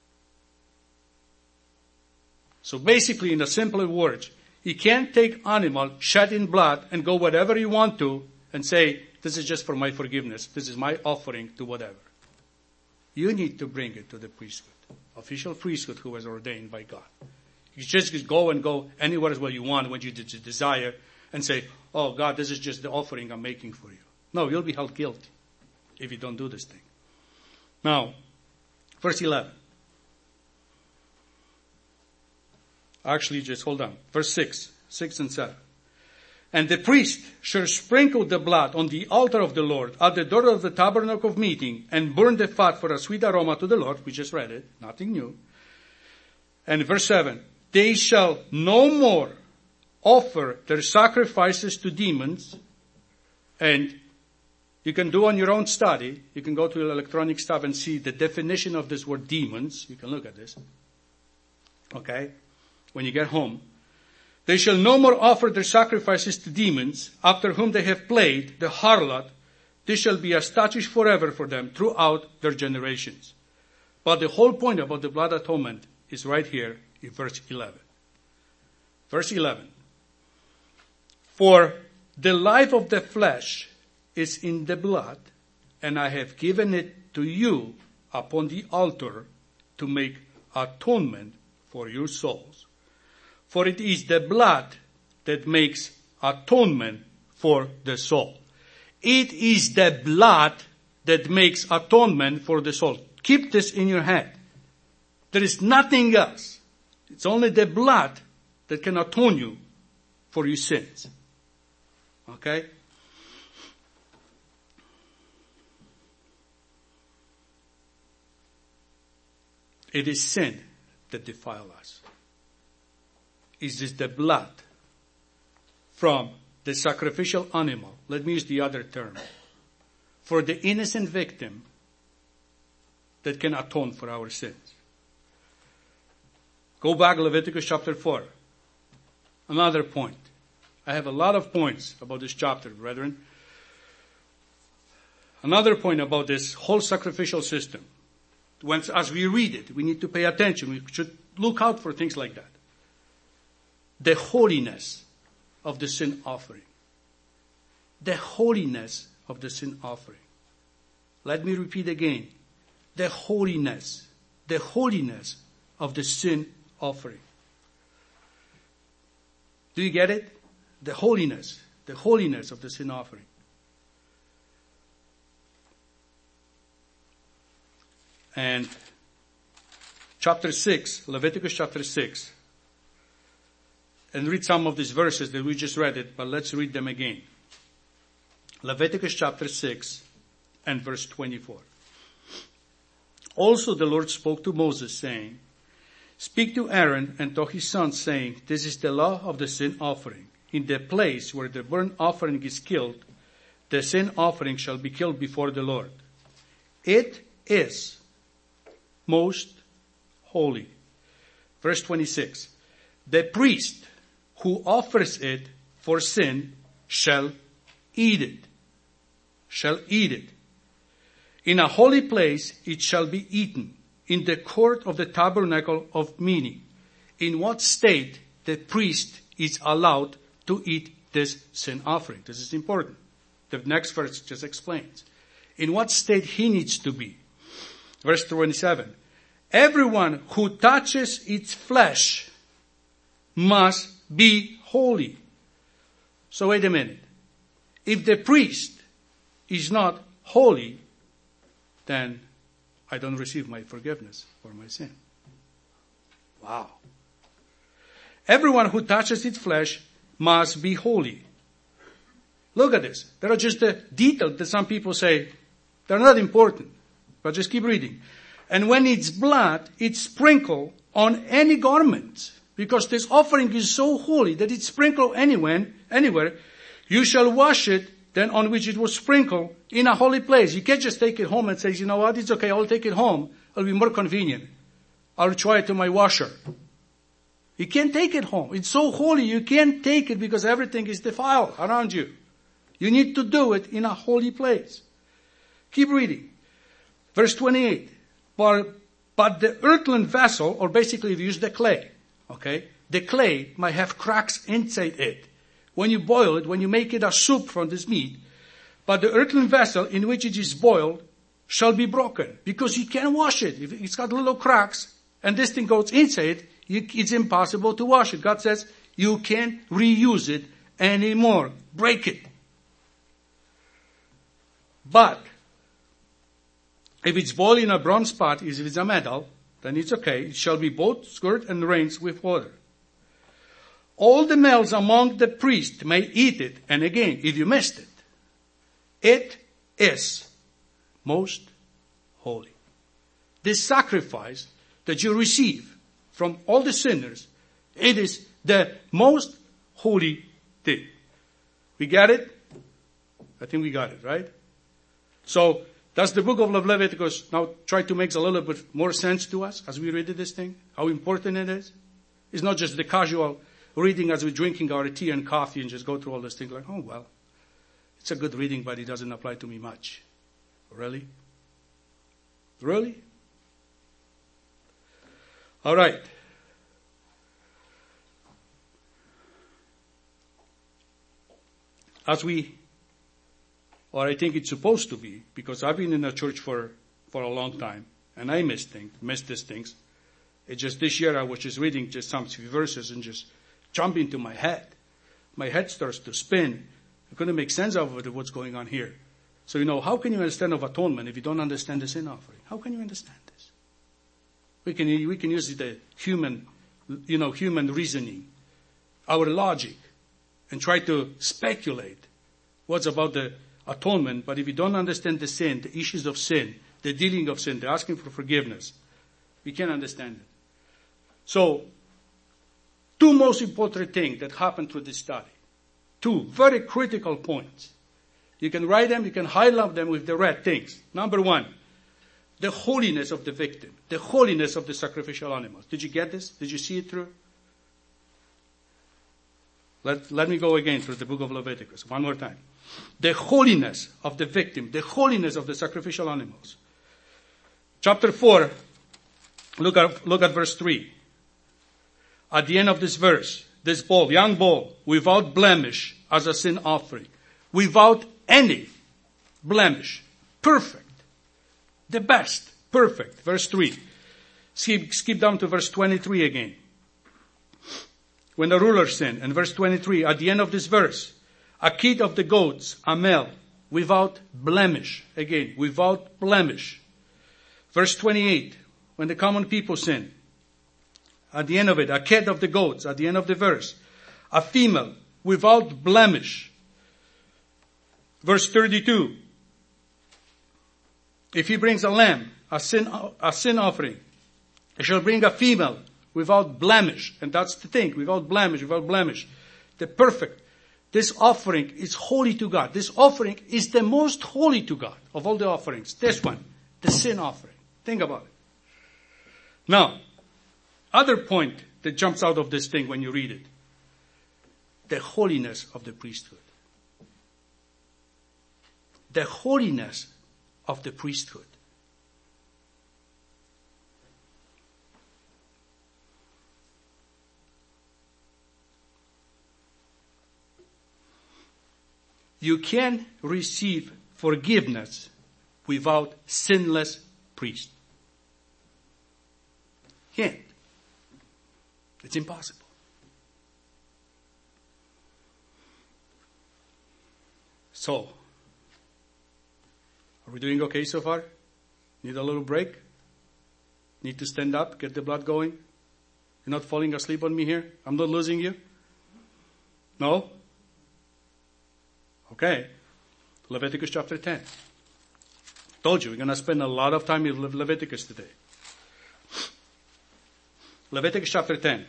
So basically, in the simple words, you can't take animal, shed in blood, and go whatever you want to, and say, this is just for my forgiveness. This is my offering to whatever. You need to bring it to the priesthood, official priesthood who was ordained by God. You just go anywhere where you want, when you desire, and say, oh God, this is just the offering I'm making for you. No, you'll be held guilty if you don't do this thing. Now, verse 11. Actually, just hold on. Verse 6 and 7. And the priest shall sprinkle the blood on the altar of the Lord at the door of the tabernacle of meeting and burn the fat for a sweet aroma to the Lord. We just read it. Nothing new. And verse 7. They shall no more offer their sacrifices to demons. And you can do on your own study. You can go to electronic stuff and see the definition of this word demons. You can look at this. Okay? When you get home. They shall no more offer their sacrifices to demons, after whom they have played, the harlot. This shall be a statute forever for them throughout their generations. But the whole point about the blood atonement is right here in verse 11. Verse 11. For the life of the flesh is in the blood, and I have given it to you upon the altar to make atonement for your souls. For it is the blood that makes atonement for the soul. It is the blood that makes atonement for the soul. Keep this in your head. There is nothing else. It's only the blood that can atone you for your sins. Okay? It is sin that defile us. It is the blood from the sacrificial animal. Let me use the other term. For the innocent victim that can atone for our sins. Go back to Leviticus chapter 4. Another point. I have a lot of points about this chapter, brethren. Another point about this whole sacrificial system. As we read it, we need to pay attention. We should look out for things like that. The holiness of the sin offering. The holiness of the sin offering. Let me repeat again. The holiness of the sin offering. Do you get it? The holiness of the sin offering. And chapter 6, Leviticus chapter 6. And read some of these verses that we just read it, but let's read them again. Leviticus chapter 6 and verse 24. Also the Lord spoke to Moses, saying, Speak to Aaron and to his sons, saying, This is the law of the sin offering. In the place where the burnt offering is killed, the sin offering shall be killed before the Lord. It is most holy. Verse 26. The priest who offers it for sin shall eat it. Shall eat it. In a holy place it shall be eaten, in the court of the tabernacle of meeting. In what state the priest is allowed to eat this sin offering? This is important. The next verse just explains. In what state he needs to be. Verse 27. Everyone who touches its flesh must be holy. So wait a minute. If the priest is not holy, then I don't receive my forgiveness for my sin. Wow. Everyone who touches its flesh must be holy. Look at this. There are just the details that some people say, they're not important. But just keep reading. And when it's blood, it's sprinkled on any garment. Because this offering is so holy that it's sprinkled anywhere, you shall wash it then on which it was sprinkled in a holy place. You can't just take it home and say, you know what, it's okay, I'll take it home. It'll be more convenient. I'll try it to my washer. You can't take it home. It's so holy, you can't take it because everything is defiled around you. You need to do it in a holy place. Keep reading. Verse 28. But the earthen vessel, or basically if you use the clay, okay, the clay might have cracks inside it. When you boil it, when you make it a soup from this meat, but the earthen vessel in which it is boiled shall be broken, because you can't wash it. If it's got little cracks, and this thing goes inside, it's impossible to wash it. God says, you can't reuse it anymore. Break it. But, if it's boiled in a bronze pot, if it's a metal, then it's okay. It shall be both scoured and rinsed with water. All the males among the priests may eat it. And again, if you missed it, it is most holy. This sacrifice that you receive from all the sinners, it is the most holy thing. We got it? I think we got it, right? So, does the book of Leviticus now try to make a little bit more sense to us as we read this thing? How important it is? It's not just the casual reading as we're drinking our tea and coffee and just go through all those things like, oh, well, it's a good reading, but it doesn't apply to me much. Really? Really? All right. Or I think it's supposed to be, because I've been in a church for a long time, and I missed these things. It's just this year I was just reading just some few verses and just jump into my head. My head starts to spin. I couldn't make sense of it, what's going on here. So, how can you understand of atonement if you don't understand the sin offering? How can you understand this? We can use the human reasoning, our logic, and try to speculate what's about the atonement. But if you don't understand the sin, the issues of sin, the dealing of sin, the asking for forgiveness, We can't understand it. So, two most important things that happened through this study. Two very critical points. You can write them, you can highlight them with the red things. Number one, the holiness of the victim, the holiness of the sacrificial animals. Did you get this? Did you see it through? Let me go again through the book of Leviticus one more time. The holiness of the victim, the holiness of the sacrificial animals. Chapter 4, look at verse 3. At the end of this verse, this bull, young bull, without blemish as a sin offering. Without any blemish. Perfect. The best. Perfect. Verse 3. Skip down to verse 23 again. When the ruler sinned. And verse 23, at the end of this verse, a kid of the goats, a male, without blemish. Again, without blemish. Verse 28, when the common people sinned. At the end of it, a kid of the goats, at the end of the verse, a female, without blemish. Verse 32, if he brings a lamb, a sin offering, he shall bring a female without blemish. And that's the thing, without blemish, without blemish. The perfect. This offering is holy to God. This offering is the most holy to God of all the offerings. This one, the sin offering. Think about it. Now, other point that jumps out of this thing when you read it. The holiness of the priesthood. The holiness of the priesthood. You can receive forgiveness without sinless priest. Can't. It's impossible. So, are we doing okay so far? Need a little break? Need to stand up, get the blood going? You're not falling asleep on me here? I'm not losing you? No? Okay. Leviticus chapter 10. Told you, we're going to spend a lot of time in Leviticus today. Leviticus chapter 10.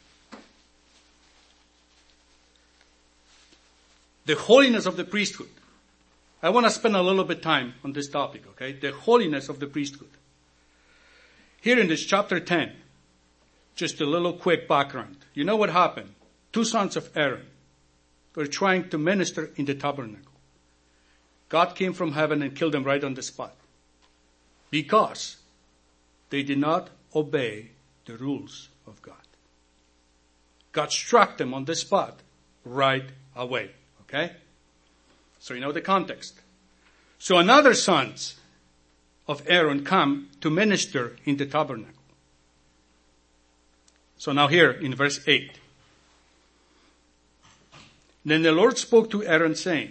The holiness of the priesthood. I want to spend a little bit time on this topic, okay? The holiness of the priesthood. Here in this chapter 10, just a little quick background. You know what happened? Two sons of Aaron were trying to minister in the tabernacle. God came from heaven and killed them right on the spot. Because they did not obey the rules of God. God struck them on the spot right away. Okay? So you know the context. So another sons of Aaron come to minister in the tabernacle. So now here in verse 8. Then the Lord spoke to Aaron saying,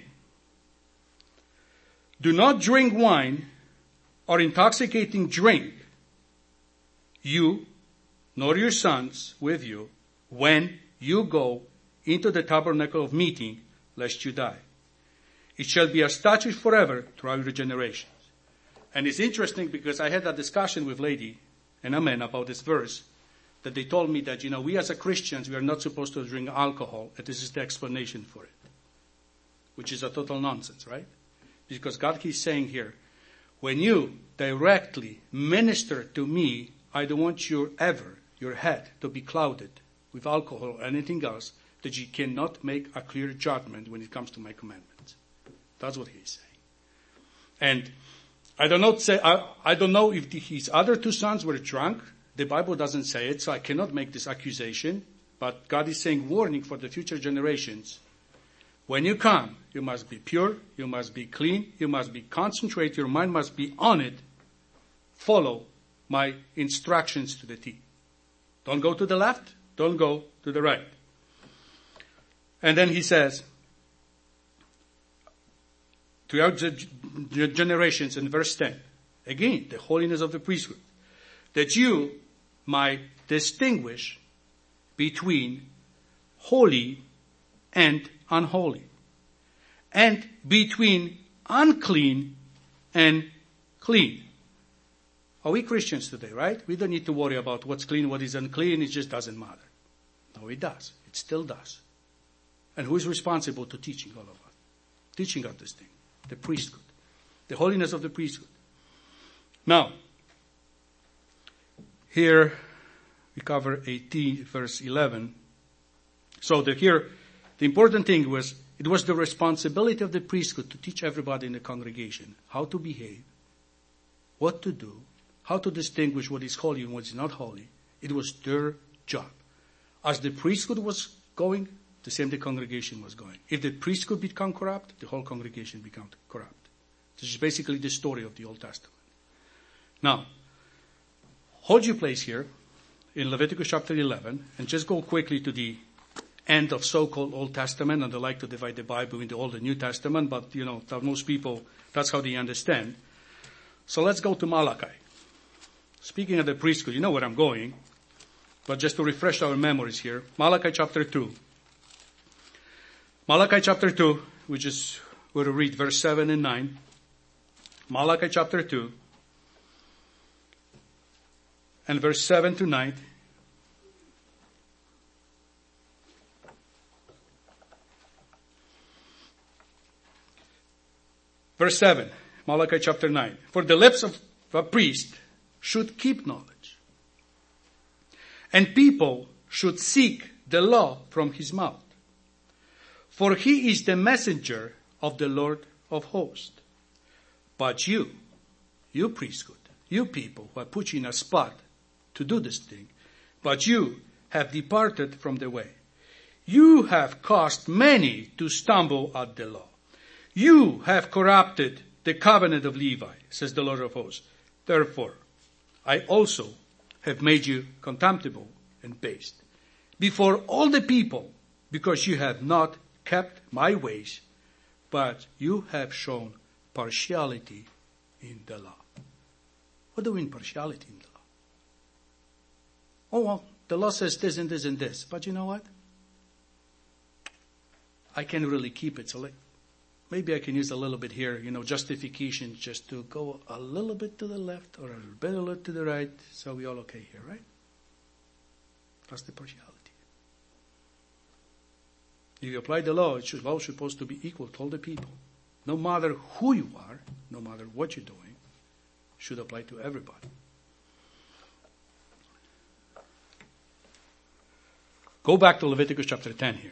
do not drink wine or intoxicating drink, you nor your sons with you, when you go into the tabernacle of meeting, lest you die. It shall be a statute forever throughout your generations. And it's interesting because I had a discussion with lady and a man about this verse, that they told me that, we as a Christians, we are not supposed to drink alcohol, and this is the explanation for it. Which is a total nonsense, right? Because God is saying here, when you directly minister to me, I don't want your head to be clouded with alcohol or anything else, that you cannot make a clear judgment when it comes to my commandments. That's what he's saying. And I don't know if his other two sons were drunk. The Bible doesn't say it, so I cannot make this accusation. But God is saying, warning for the future generations. When you come, you must be pure, you must be clean, you must be concentrated, your mind must be on it. Follow my instructions to the T. Don't go to the left, don't go to the right. And then he says, throughout the generations in verse 10, again, the holiness of the priesthood, that you might distinguish between holy and unholy, and between unclean and clean. Are we Christians today, right? We don't need to worry about what's clean, what is unclean. It just doesn't matter. No, it does. It still does. And who is responsible to teaching all of us? Teaching us this thing. The priesthood. The holiness of the priesthood. Now, here we cover 18, verse 11. So the important thing was, it was the responsibility of the priesthood to teach everybody in the congregation how to behave, what to do, how to distinguish what is holy and what is not holy. It was their job. As the priesthood was going, the same the congregation was going. If the priesthood become corrupt, the whole congregation become corrupt. This is basically the story of the Old Testament. Now, hold your place here in Leviticus chapter 11 and just go quickly to the end of so-called Old Testament, and they like to divide the Bible into Old and New Testament, but most people, that's how they understand. So let's go to Malachi. Speaking of the priesthood, you know where I'm going, but just to refresh our memories here, Malachi chapter 2. Malachi chapter 2, which is, we're going to read verse 7 and 9. Malachi chapter 2, and verse 7 to 9. Verse 7, Malachi chapter 9. For the lips of a priest should keep knowledge, and people should seek the law from his mouth. For he is the messenger of the Lord of hosts. But you priesthood, you people who are put you in a spot to do this thing, but you have departed from the way. You have caused many to stumble at the law. You have corrupted the covenant of Levi, says the Lord of hosts. Therefore, I also have made you contemptible and base before all the people, because you have not kept my ways, but you have shown partiality in the law. What do we mean partiality in the law? Oh, well, the law says this and this and this, but you know what? I can't really keep it, so maybe I can use a little bit here, justification just to go a little bit to the left or a little to the right, so we're all okay here, right? That's the partiality. If you apply the law, law is supposed to be equal to all the people. No matter who you are, no matter what you're doing, should apply to everybody. Go back to Leviticus chapter 10 here.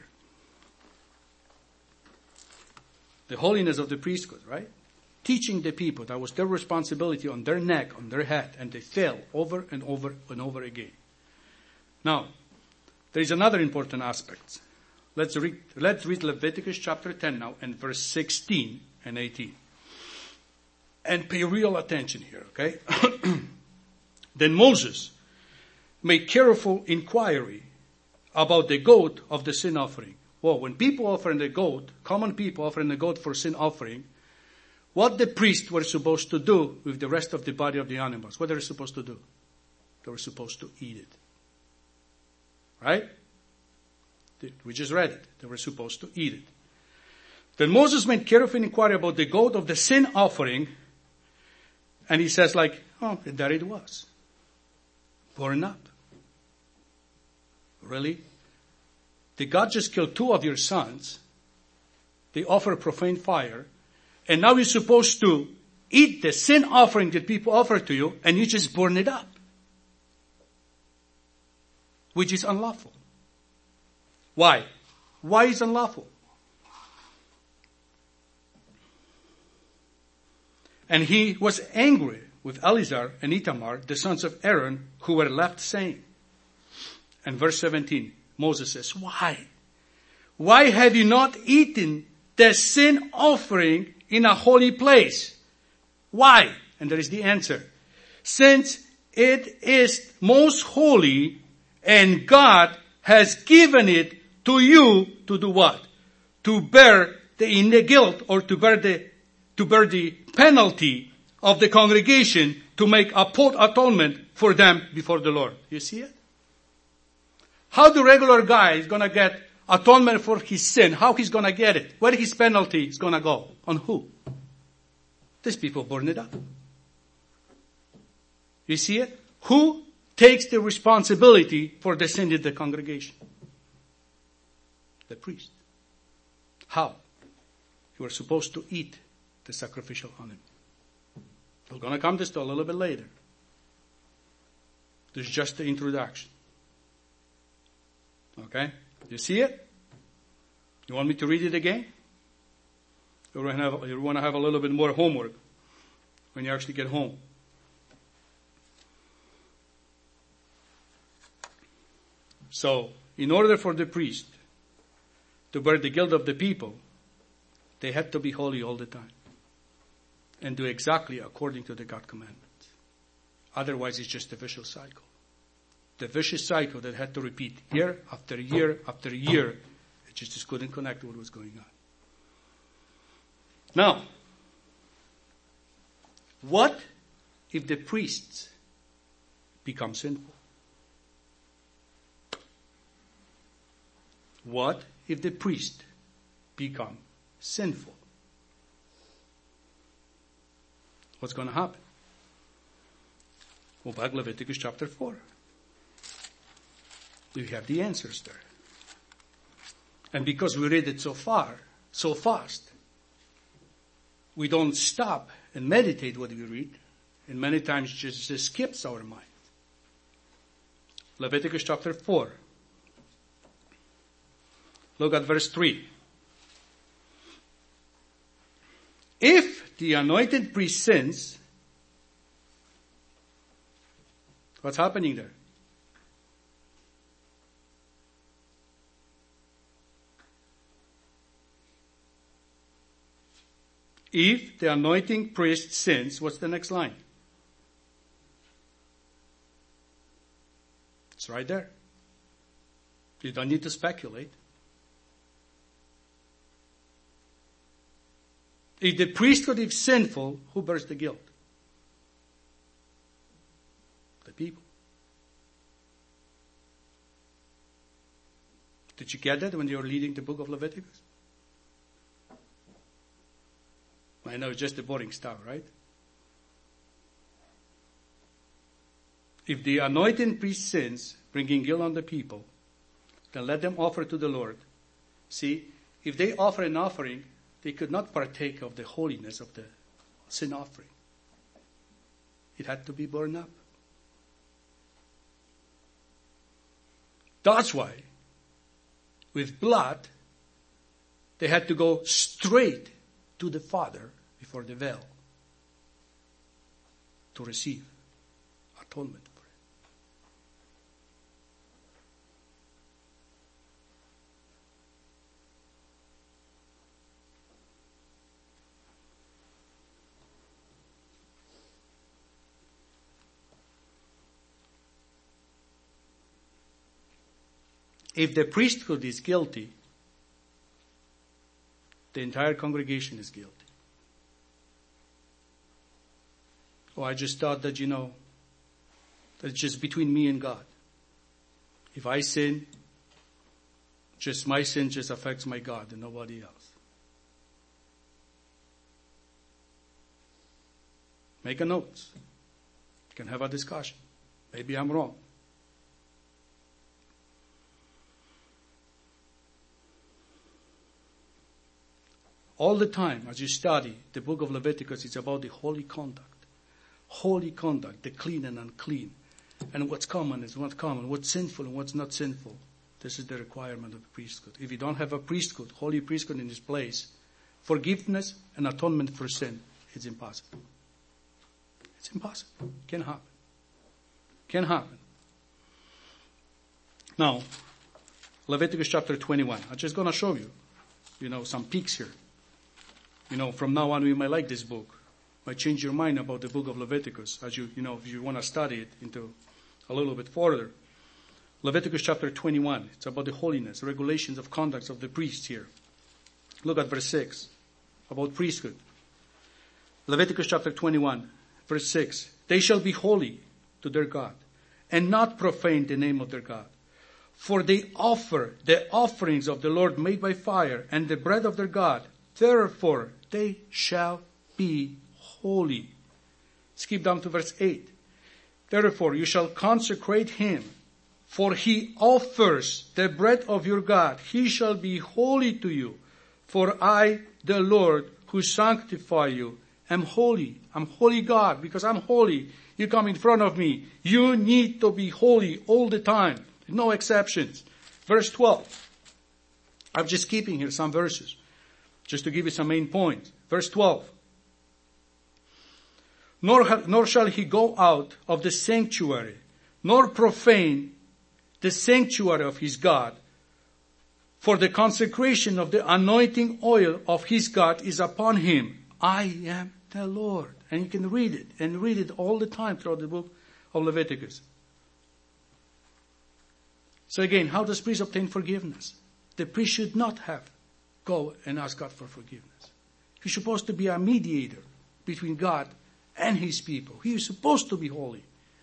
The holiness of the priesthood, right? Teaching the people, that was their responsibility on their neck, on their head, and they failed over and over and over again. Now, there is another important aspect. Let's read Leviticus chapter 10 now and verse 16 and 18. And pay real attention here, okay? Then Moses made careful inquiry about the goat of the sin offering. Well, when people offering the goat, common people offering the goat for sin offering, what the priests were supposed to do with the rest of the body of the animals, what they were supposed to do? They were supposed to eat it. Right? We just read it. They were supposed to eat it. Then Moses made careful inquiry about the goat of the sin offering, and he says there it was. Burned up. Really? Did God just kill 2 of your sons? They offer profane fire, and now you're supposed to eat the sin offering that people offer to you, and you just burn it up. Which is unlawful. Why? Why is unlawful? And he was angry with Eleazar and Ithamar, the sons of Aaron, who were left, saying, and verse 17, Moses says, why? Why have you not eaten the sin offering in a holy place? Why? And there is the answer. Since it is most holy, and God has given it to you to do what? To bear the guilt, or to bear the penalty of the congregation, to make atonement for them before the Lord. You see it? How the regular guy is going to get atonement for his sin? How he's going to get it? Where his penalty is going to go? On who? These people burn it up. You see it? Who takes the responsibility for the sin in the congregation? The priest. How? You are supposed to eat the sacrificial animal. We're going to come to this a little bit later. This is just the introduction. Okay? You see it? You want me to read it again? You want to have a little bit more homework when you actually get home. So, in order for the priest to bear the guilt of the people, they had to be holy all the time and do exactly according to the God commandments. Otherwise, it's just a vicious cycle. The vicious cycle that had to repeat year after year after year. It just couldn't connect with what was going on. Now, what if the priests become sinful? What if the priest become sinful? What's going to happen? Go back to Leviticus chapter 4. We have the answers there. And because we read it so fast, we don't stop and meditate what we read, and many times just skips our mind. Leviticus chapter 4. Look at verse 3. If the anointed priest sins, what's happening there? If the anointing priest sins, what's the next line? It's right there. You don't need to speculate. If the priesthood is sinful, who bears the guilt? The people. Did you get that when you were reading the book of Leviticus? I know it's just the boring stuff, right? If the anointed priest sins, bringing guilt on the people, then let them offer to the Lord. See, if they offer an offering, they could not partake of the holiness of the sin offering. It had to be burned up. That's why, with blood, they had to go straight to the Father before the veil to receive atonement for it. If the priesthood is guilty, the entire congregation is guilty. Oh, I just thought that, that's just between me and God. If I sin, just my sin just affects my God and nobody else. Make a note. You can have a discussion. Maybe I'm wrong. All the time, as you study the book of Leviticus, it's about the holy conduct. Holy conduct, the clean and unclean. And what's common is what's common, what's sinful and what's not sinful. This is the requirement of the priesthood. If you don't have a priesthood, holy priesthood in this place, forgiveness and atonement for sin, it's impossible. It's impossible. Can't happen. Can't happen. Now, Leviticus chapter 21. I'm just going to show you, some peaks here. From now on, we might like this book. Might change your mind about the book of Leviticus as if you want to study it into a little bit further. Leviticus chapter 21. It's about the holiness, regulations of conduct of the priests here. Look at verse 6 about priesthood. Leviticus chapter 21, verse 6. They shall be holy to their God and not profane the name of their God. For they offer the offerings of the Lord made by fire and the bread of their God. Therefore, they shall be holy. Skip down to verse 8. Therefore you shall consecrate him, for he offers the bread of your God. He shall be holy to you. For I, the Lord, who sanctify you, am holy. I'm holy God, because I'm holy. You come in front of me. You need to be holy all the time. No exceptions. Verse 12. I'm just keeping here some verses, just to give you some main points. Verse 12. Nor shall he go out of the sanctuary, nor profane the sanctuary of his God. For the consecration of the anointing oil of his God is upon him. I am the Lord. And you can read it, and read it all the time throughout the book of Leviticus. So again, how does priest obtain forgiveness? The priest should not have go and ask God for forgiveness. He's supposed to be a mediator between God and his people. He is supposed to be holy.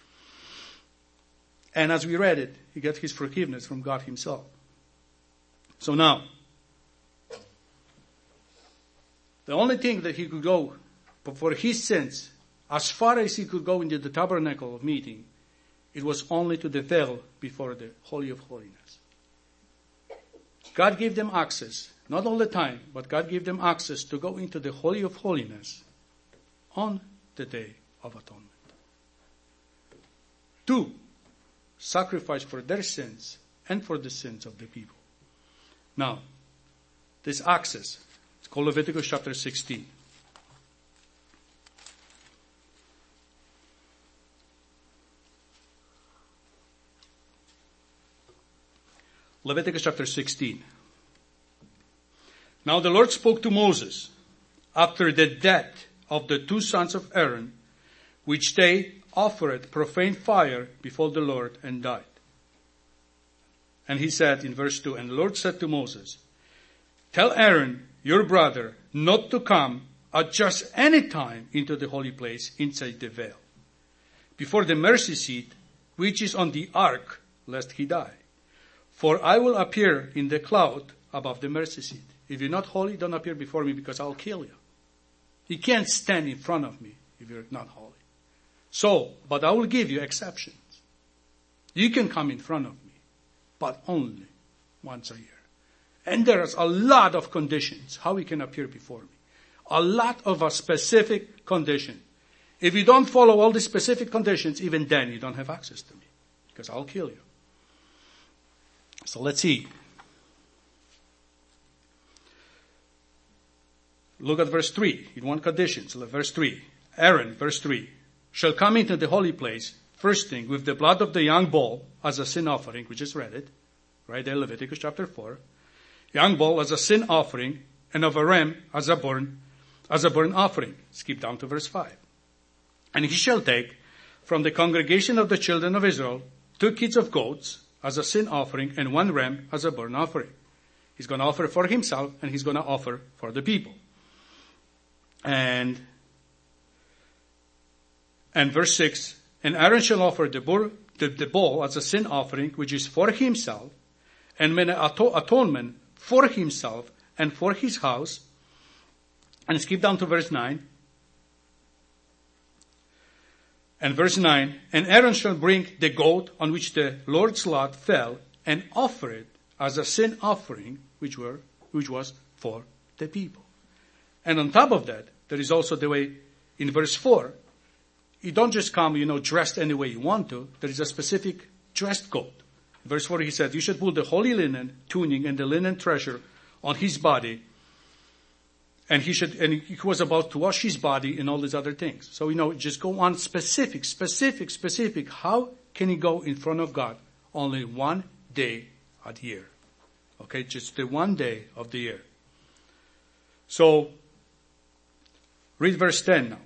And as we read it, he gets his forgiveness from God himself. So now, the only thing that he could go for his sins, as far as he could go into the tabernacle of meeting, it was only to the veil before the Holy of Holiness. God gave them access, not all the time, but God gave them access to go into the Holy of Holiness on the Day of Atonement. 2, sacrifice for their sins and for the sins of the people. Now, this access, it's called Leviticus chapter 16. Leviticus chapter 16. Now the Lord spoke to Moses after the death of the 2 sons of Aaron, which they offered profane fire before the Lord and died. And he said in verse 2, and the Lord said to Moses, tell Aaron, your brother, not to come at just any time into the holy place inside the veil, before the mercy seat, which is on the ark, lest he die. For I will appear in the cloud above the mercy seat. If you're not holy, don't appear before me, because I'll kill you. You can't stand in front of me if you're not holy. So, but I will give you exceptions. You can come in front of me, but only once a year. And there's a lot of conditions how you can appear before me. A lot of a specific condition. If you don't follow all the specific conditions, even then you don't have access to me, because I'll kill you. So let's see. Look at verse 3. In one condition. So verse 3. Aaron, verse 3, shall come into the holy place, first thing, with the blood of the young bull as a sin offering. We just read it. Right there, Leviticus chapter 4. Young bull as a sin offering, and of a ram as a burnt offering. Skip down to verse 5. And he shall take from the congregation of the children of Israel 2 kids of goats as a sin offering, and 1 ram as a burnt offering. He's going to offer for himself, and he's going to offer for the people. And verse 6, and Aaron shall offer the bull as a sin offering, which is for himself, and make an atonement for himself and for his house. And skip down to verse 9. And verse 9, and Aaron shall bring the goat on which the Lord's lot fell, and offer it as a sin offering, which was for the people. And on top of that, there is also the way in verse 4, you don't just come, dressed any way you want to. There is a specific dressed goat. In verse 4 he said, you should put the holy linen tunic and the linen treasure on his body, and he was about to wash his body and all these other things. So, just go on specific. How can he go in front of God only one day a year? Okay, just the one day of the year. So, read verse 10 now.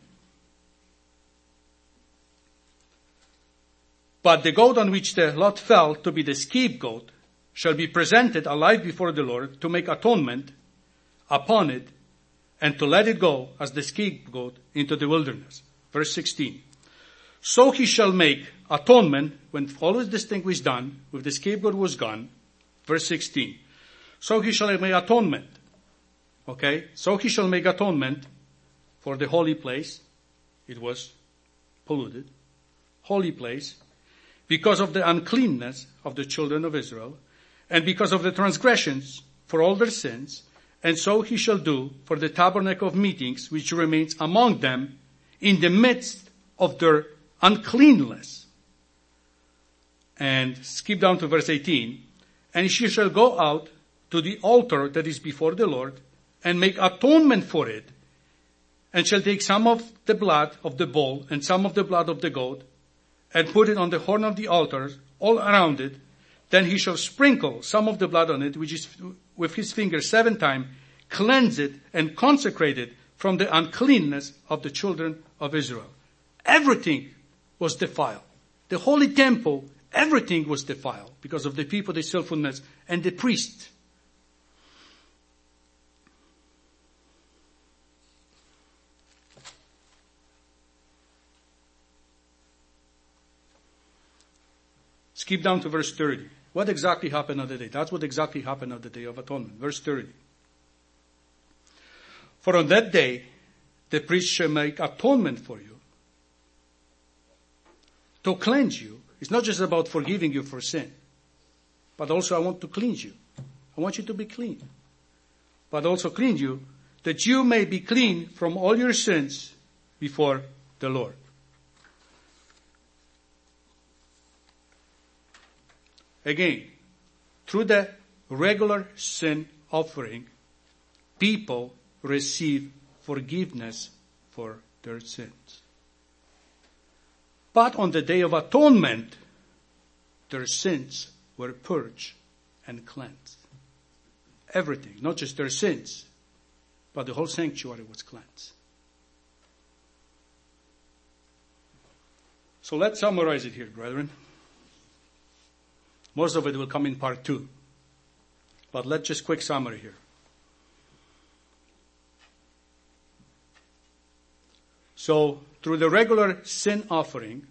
But the goat on which the lot fell to be the scapegoat shall be presented alive before the Lord to make atonement upon it, and to let it go as the scapegoat into the wilderness. Verse 16. So he shall make atonement when all of this thing was done, when the scapegoat was gone. Verse 16. So he shall make atonement. Okay? So he shall make atonement for the holy place. It was polluted. holy place, because of the uncleanness of the children of Israel, and because of the transgressions for all their sins, and so he shall do for the tabernacle of meetings which remains among them in the midst of their uncleanness. And skip down to verse 18. And she shall go out to the altar that is before the Lord and make atonement for it, and shall take some of the blood of the bull and some of the blood of the goat and put it on the horn of the altar all around it. Then he shall sprinkle some of the blood on it, which is with his finger 7 times, cleanse it and consecrate it from the uncleanness of the children of Israel. Everything was defiled. The holy temple, everything was defiled because of the people, the sinfulness, and the priests. Skip down to verse 30. What exactly happened on the day? That's what exactly happened on the Day of Atonement. Verse 30. For on that day, the priest shall make atonement for you, to cleanse you. It's not just about forgiving you for sin, but also I want to cleanse you. I want you to be clean, but also cleanse you, that you may be clean from all your sins before the Lord. Again, through the regular sin offering, people receive forgiveness for their sins. But on the Day of Atonement, their sins were purged and cleansed. Everything, not just their sins, but the whole sanctuary was cleansed. So let's summarize it here, brethren. Most of it will come in part 2. But let's just quick summary here. So, through the regular sin offering,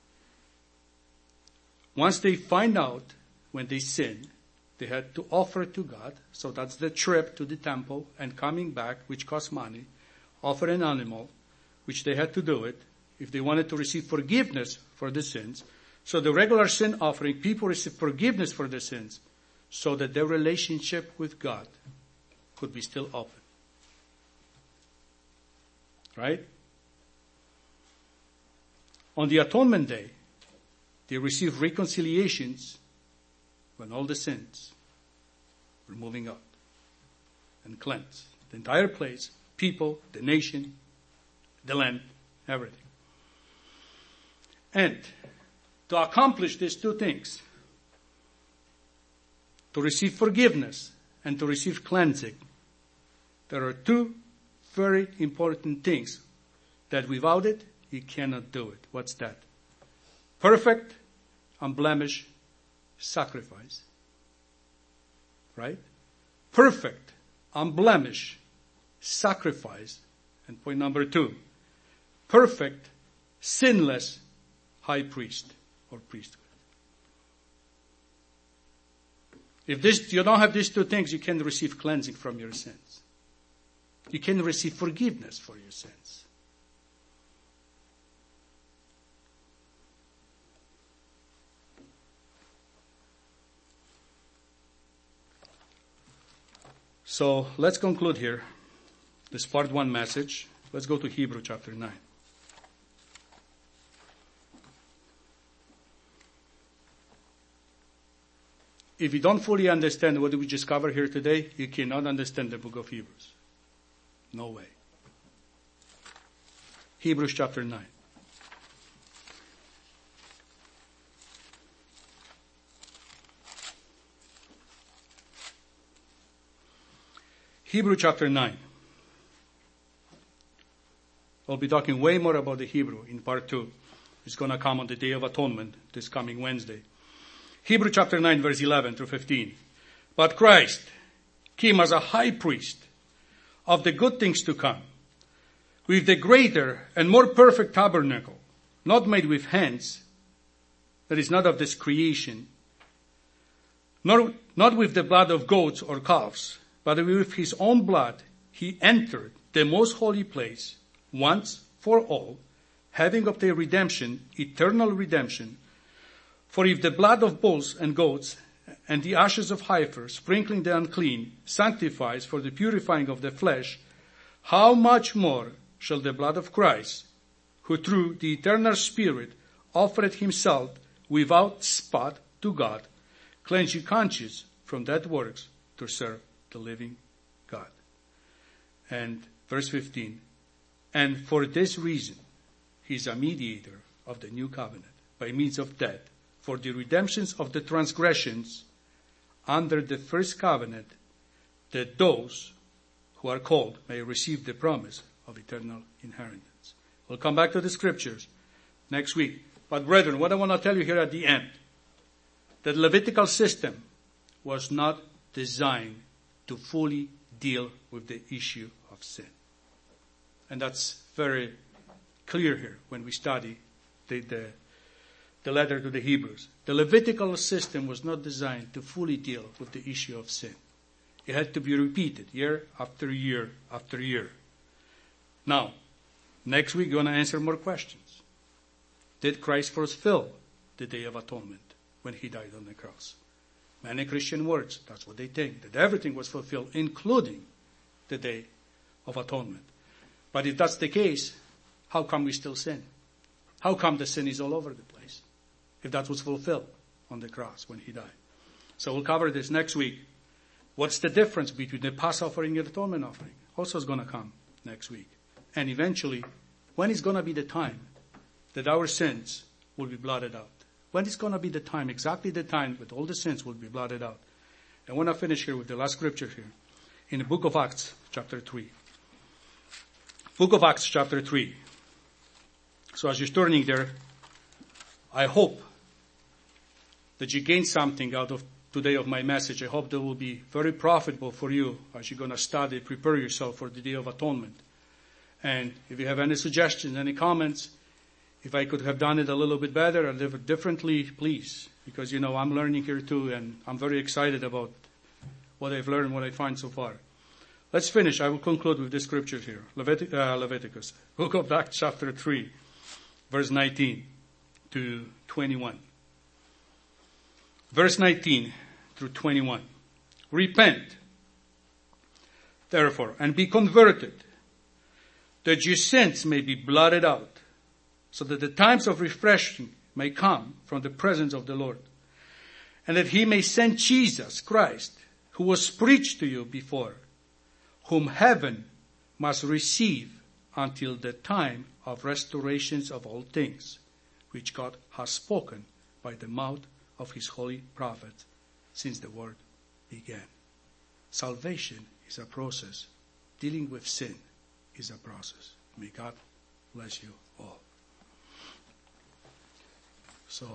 once they find out when they sin, they had to offer it to God. So that's the trip to the temple and coming back, which cost money. Offer an animal, which they had to do it if they wanted to receive forgiveness for the sins. So the regular sin offering, people receive forgiveness for their sins so that their relationship with God could be still open. Right? On the Atonement Day, they receive reconciliations when all the sins were moving out and cleansed. The entire place, people, the nation, the land, everything. And to accomplish these 2 things, to receive forgiveness and to receive cleansing, there are 2 very important things that without it, you cannot do it. What's that? Perfect, unblemished sacrifice. Right? Perfect, unblemished sacrifice. And point number 2, perfect, sinless high priest or priesthood. If you don't have these 2 things, you can receive cleansing from your sins. You can receive forgiveness for your sins. So let's conclude here this part 1 message. Let's go to Hebrews chapter 9. If you don't fully understand what we just covered here today, you cannot understand the book of Hebrews. No way. Hebrews chapter 9. Hebrews chapter 9. I'll be talking way more about the Hebrew in part 2. It's going to come on the Day of Atonement this coming Wednesday. Hebrews chapter 9 verse 11 through 15. But Christ came as a high priest of the good things to come, with the greater and more perfect tabernacle, not made with hands, that is not of this creation, not with the blood of goats or calves, but with his own blood he entered the most holy place once for all, having obtained redemption, eternal redemption. For if the blood of bulls and goats and the ashes of heifers, sprinkling the unclean, sanctifies for the purifying of the flesh, how much more shall the blood of Christ, who through the eternal Spirit offered himself without spot to God, cleanse your conscience from dead works to serve the living God. And verse 15, and for this reason, he is a mediator of the new covenant by means of death, for the redemptions of the transgressions under the first covenant, that those who are called may receive the promise of eternal inheritance. We'll come back to the scriptures next week. But brethren, what I want to tell you here at the end, the Levitical system was not designed to fully deal with the issue of sin. And that's very clear here when we study the letter to the Hebrews. The Levitical system was not designed to fully deal with the issue of sin. It had to be repeated year after year after year. Now, next week we're going to answer more questions. Did Christ fulfill the Day of Atonement when he died on the cross? Many Christian words, that's what they think, that everything was fulfilled, including the Day of Atonement. But if that's the case, how come we still sin? How come the sin is all over the place? If that was fulfilled on the cross when he died. So we'll cover this next week. What's the difference between the Passover offering and the atonement offering? Also is going to come next week. And eventually, when is going to be the time that our sins will be blotted out? When is going to be the time, exactly the time that all the sins will be blotted out? I want to finish here with the last scripture here. In the book of Acts, chapter 3. Book of Acts, chapter 3. So as you're turning there, I hope that you gain something out of today of my message. I hope that will be very profitable for you as you're going to study, prepare yourself for the Day of Atonement. And if you have any suggestions, any comments, if I could have done it a little bit better or live it differently, please. Because, I'm learning here too, and I'm very excited about what I've learned, what I find so far. Let's finish. I will conclude with this scripture here. Leviticus, book of Acts, chapter 3, verse 19 to 21. Verse 19 through 21. Repent, therefore, and be converted, that your sins may be blotted out, so that the times of refreshing may come from the presence of the Lord, and that he may send Jesus Christ, who was preached to you before, whom heaven must receive until the time of restorations of all things, which God has spoken by the mouth of his holy prophets since the world began. Salvation is a process. Dealing with sin is a process. May God bless you all. So,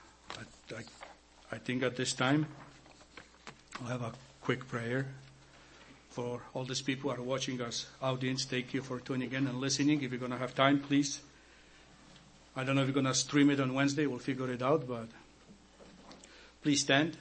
I think at this time, I'll have a quick prayer for all these people who are watching us. Audience, thank you for tuning in and listening. If you're going to have time, please. I don't know if you're going to stream it on Wednesday. We'll figure it out, but please stand.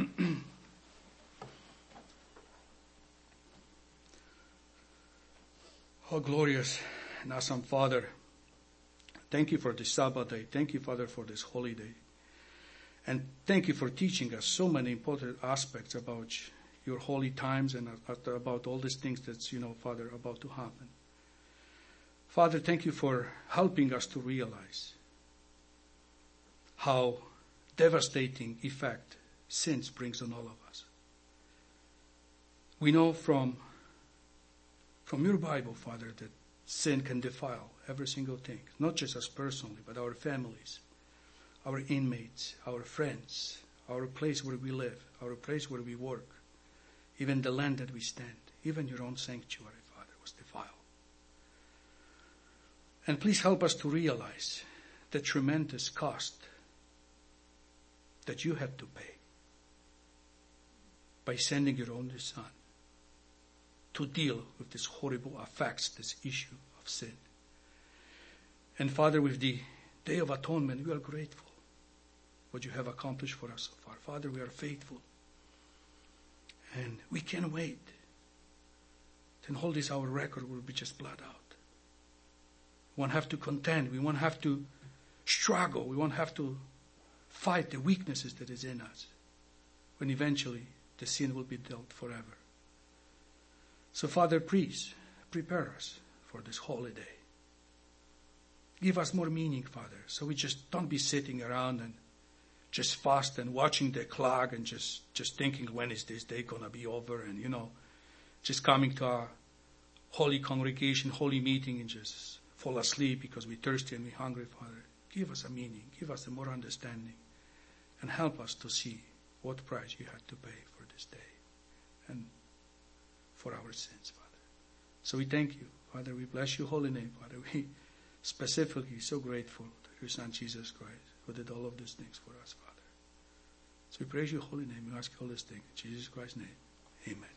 Oh, glorious and awesome Father, thank you for this Sabbath day. Thank you, Father, for this holy day. And thank you for teaching us so many important aspects about your holy times and about all these things that's, Father, about to happen. Father, thank you for helping us to realize how devastating effect sin brings on all of us. We know from your Bible, Father, that sin can defile every single thing, not just us personally, but our families, our inmates, our friends, our place where we live, our place where we work, even the land that we stand, even your own sanctuary, Father, was defiled. And please help us to realize the tremendous cost that you had to pay by sending your only Son to deal with this horrible effects, this issue of sin. And Father, with the Day of Atonement, we are grateful for what you have accomplished for us so far. Father, we are faithful. And we can't wait. Then all this, our record will be just blotted out. We won't have to contend. We won't have to struggle. We won't have to fight the weaknesses that is in us, when eventually the sin will be dealt forever. So, Father, please prepare us for this holiday. Give us more meaning, Father, so we just don't be sitting around and just fast and watching the clock and just thinking, when is this day going to be over? And, just coming to our holy congregation, holy meeting, and just fall asleep because we're thirsty and we're hungry, Father. Give us a meaning. Give us a more understanding. And help us to see what price you had to pay for this day and for our sins, Father. So we thank you, Father. We bless your holy name, Father. We specifically so grateful that your Son, Jesus Christ, who did all of these things for us, Father. So we praise your holy name. We ask all these things in Jesus Christ's name. Amen.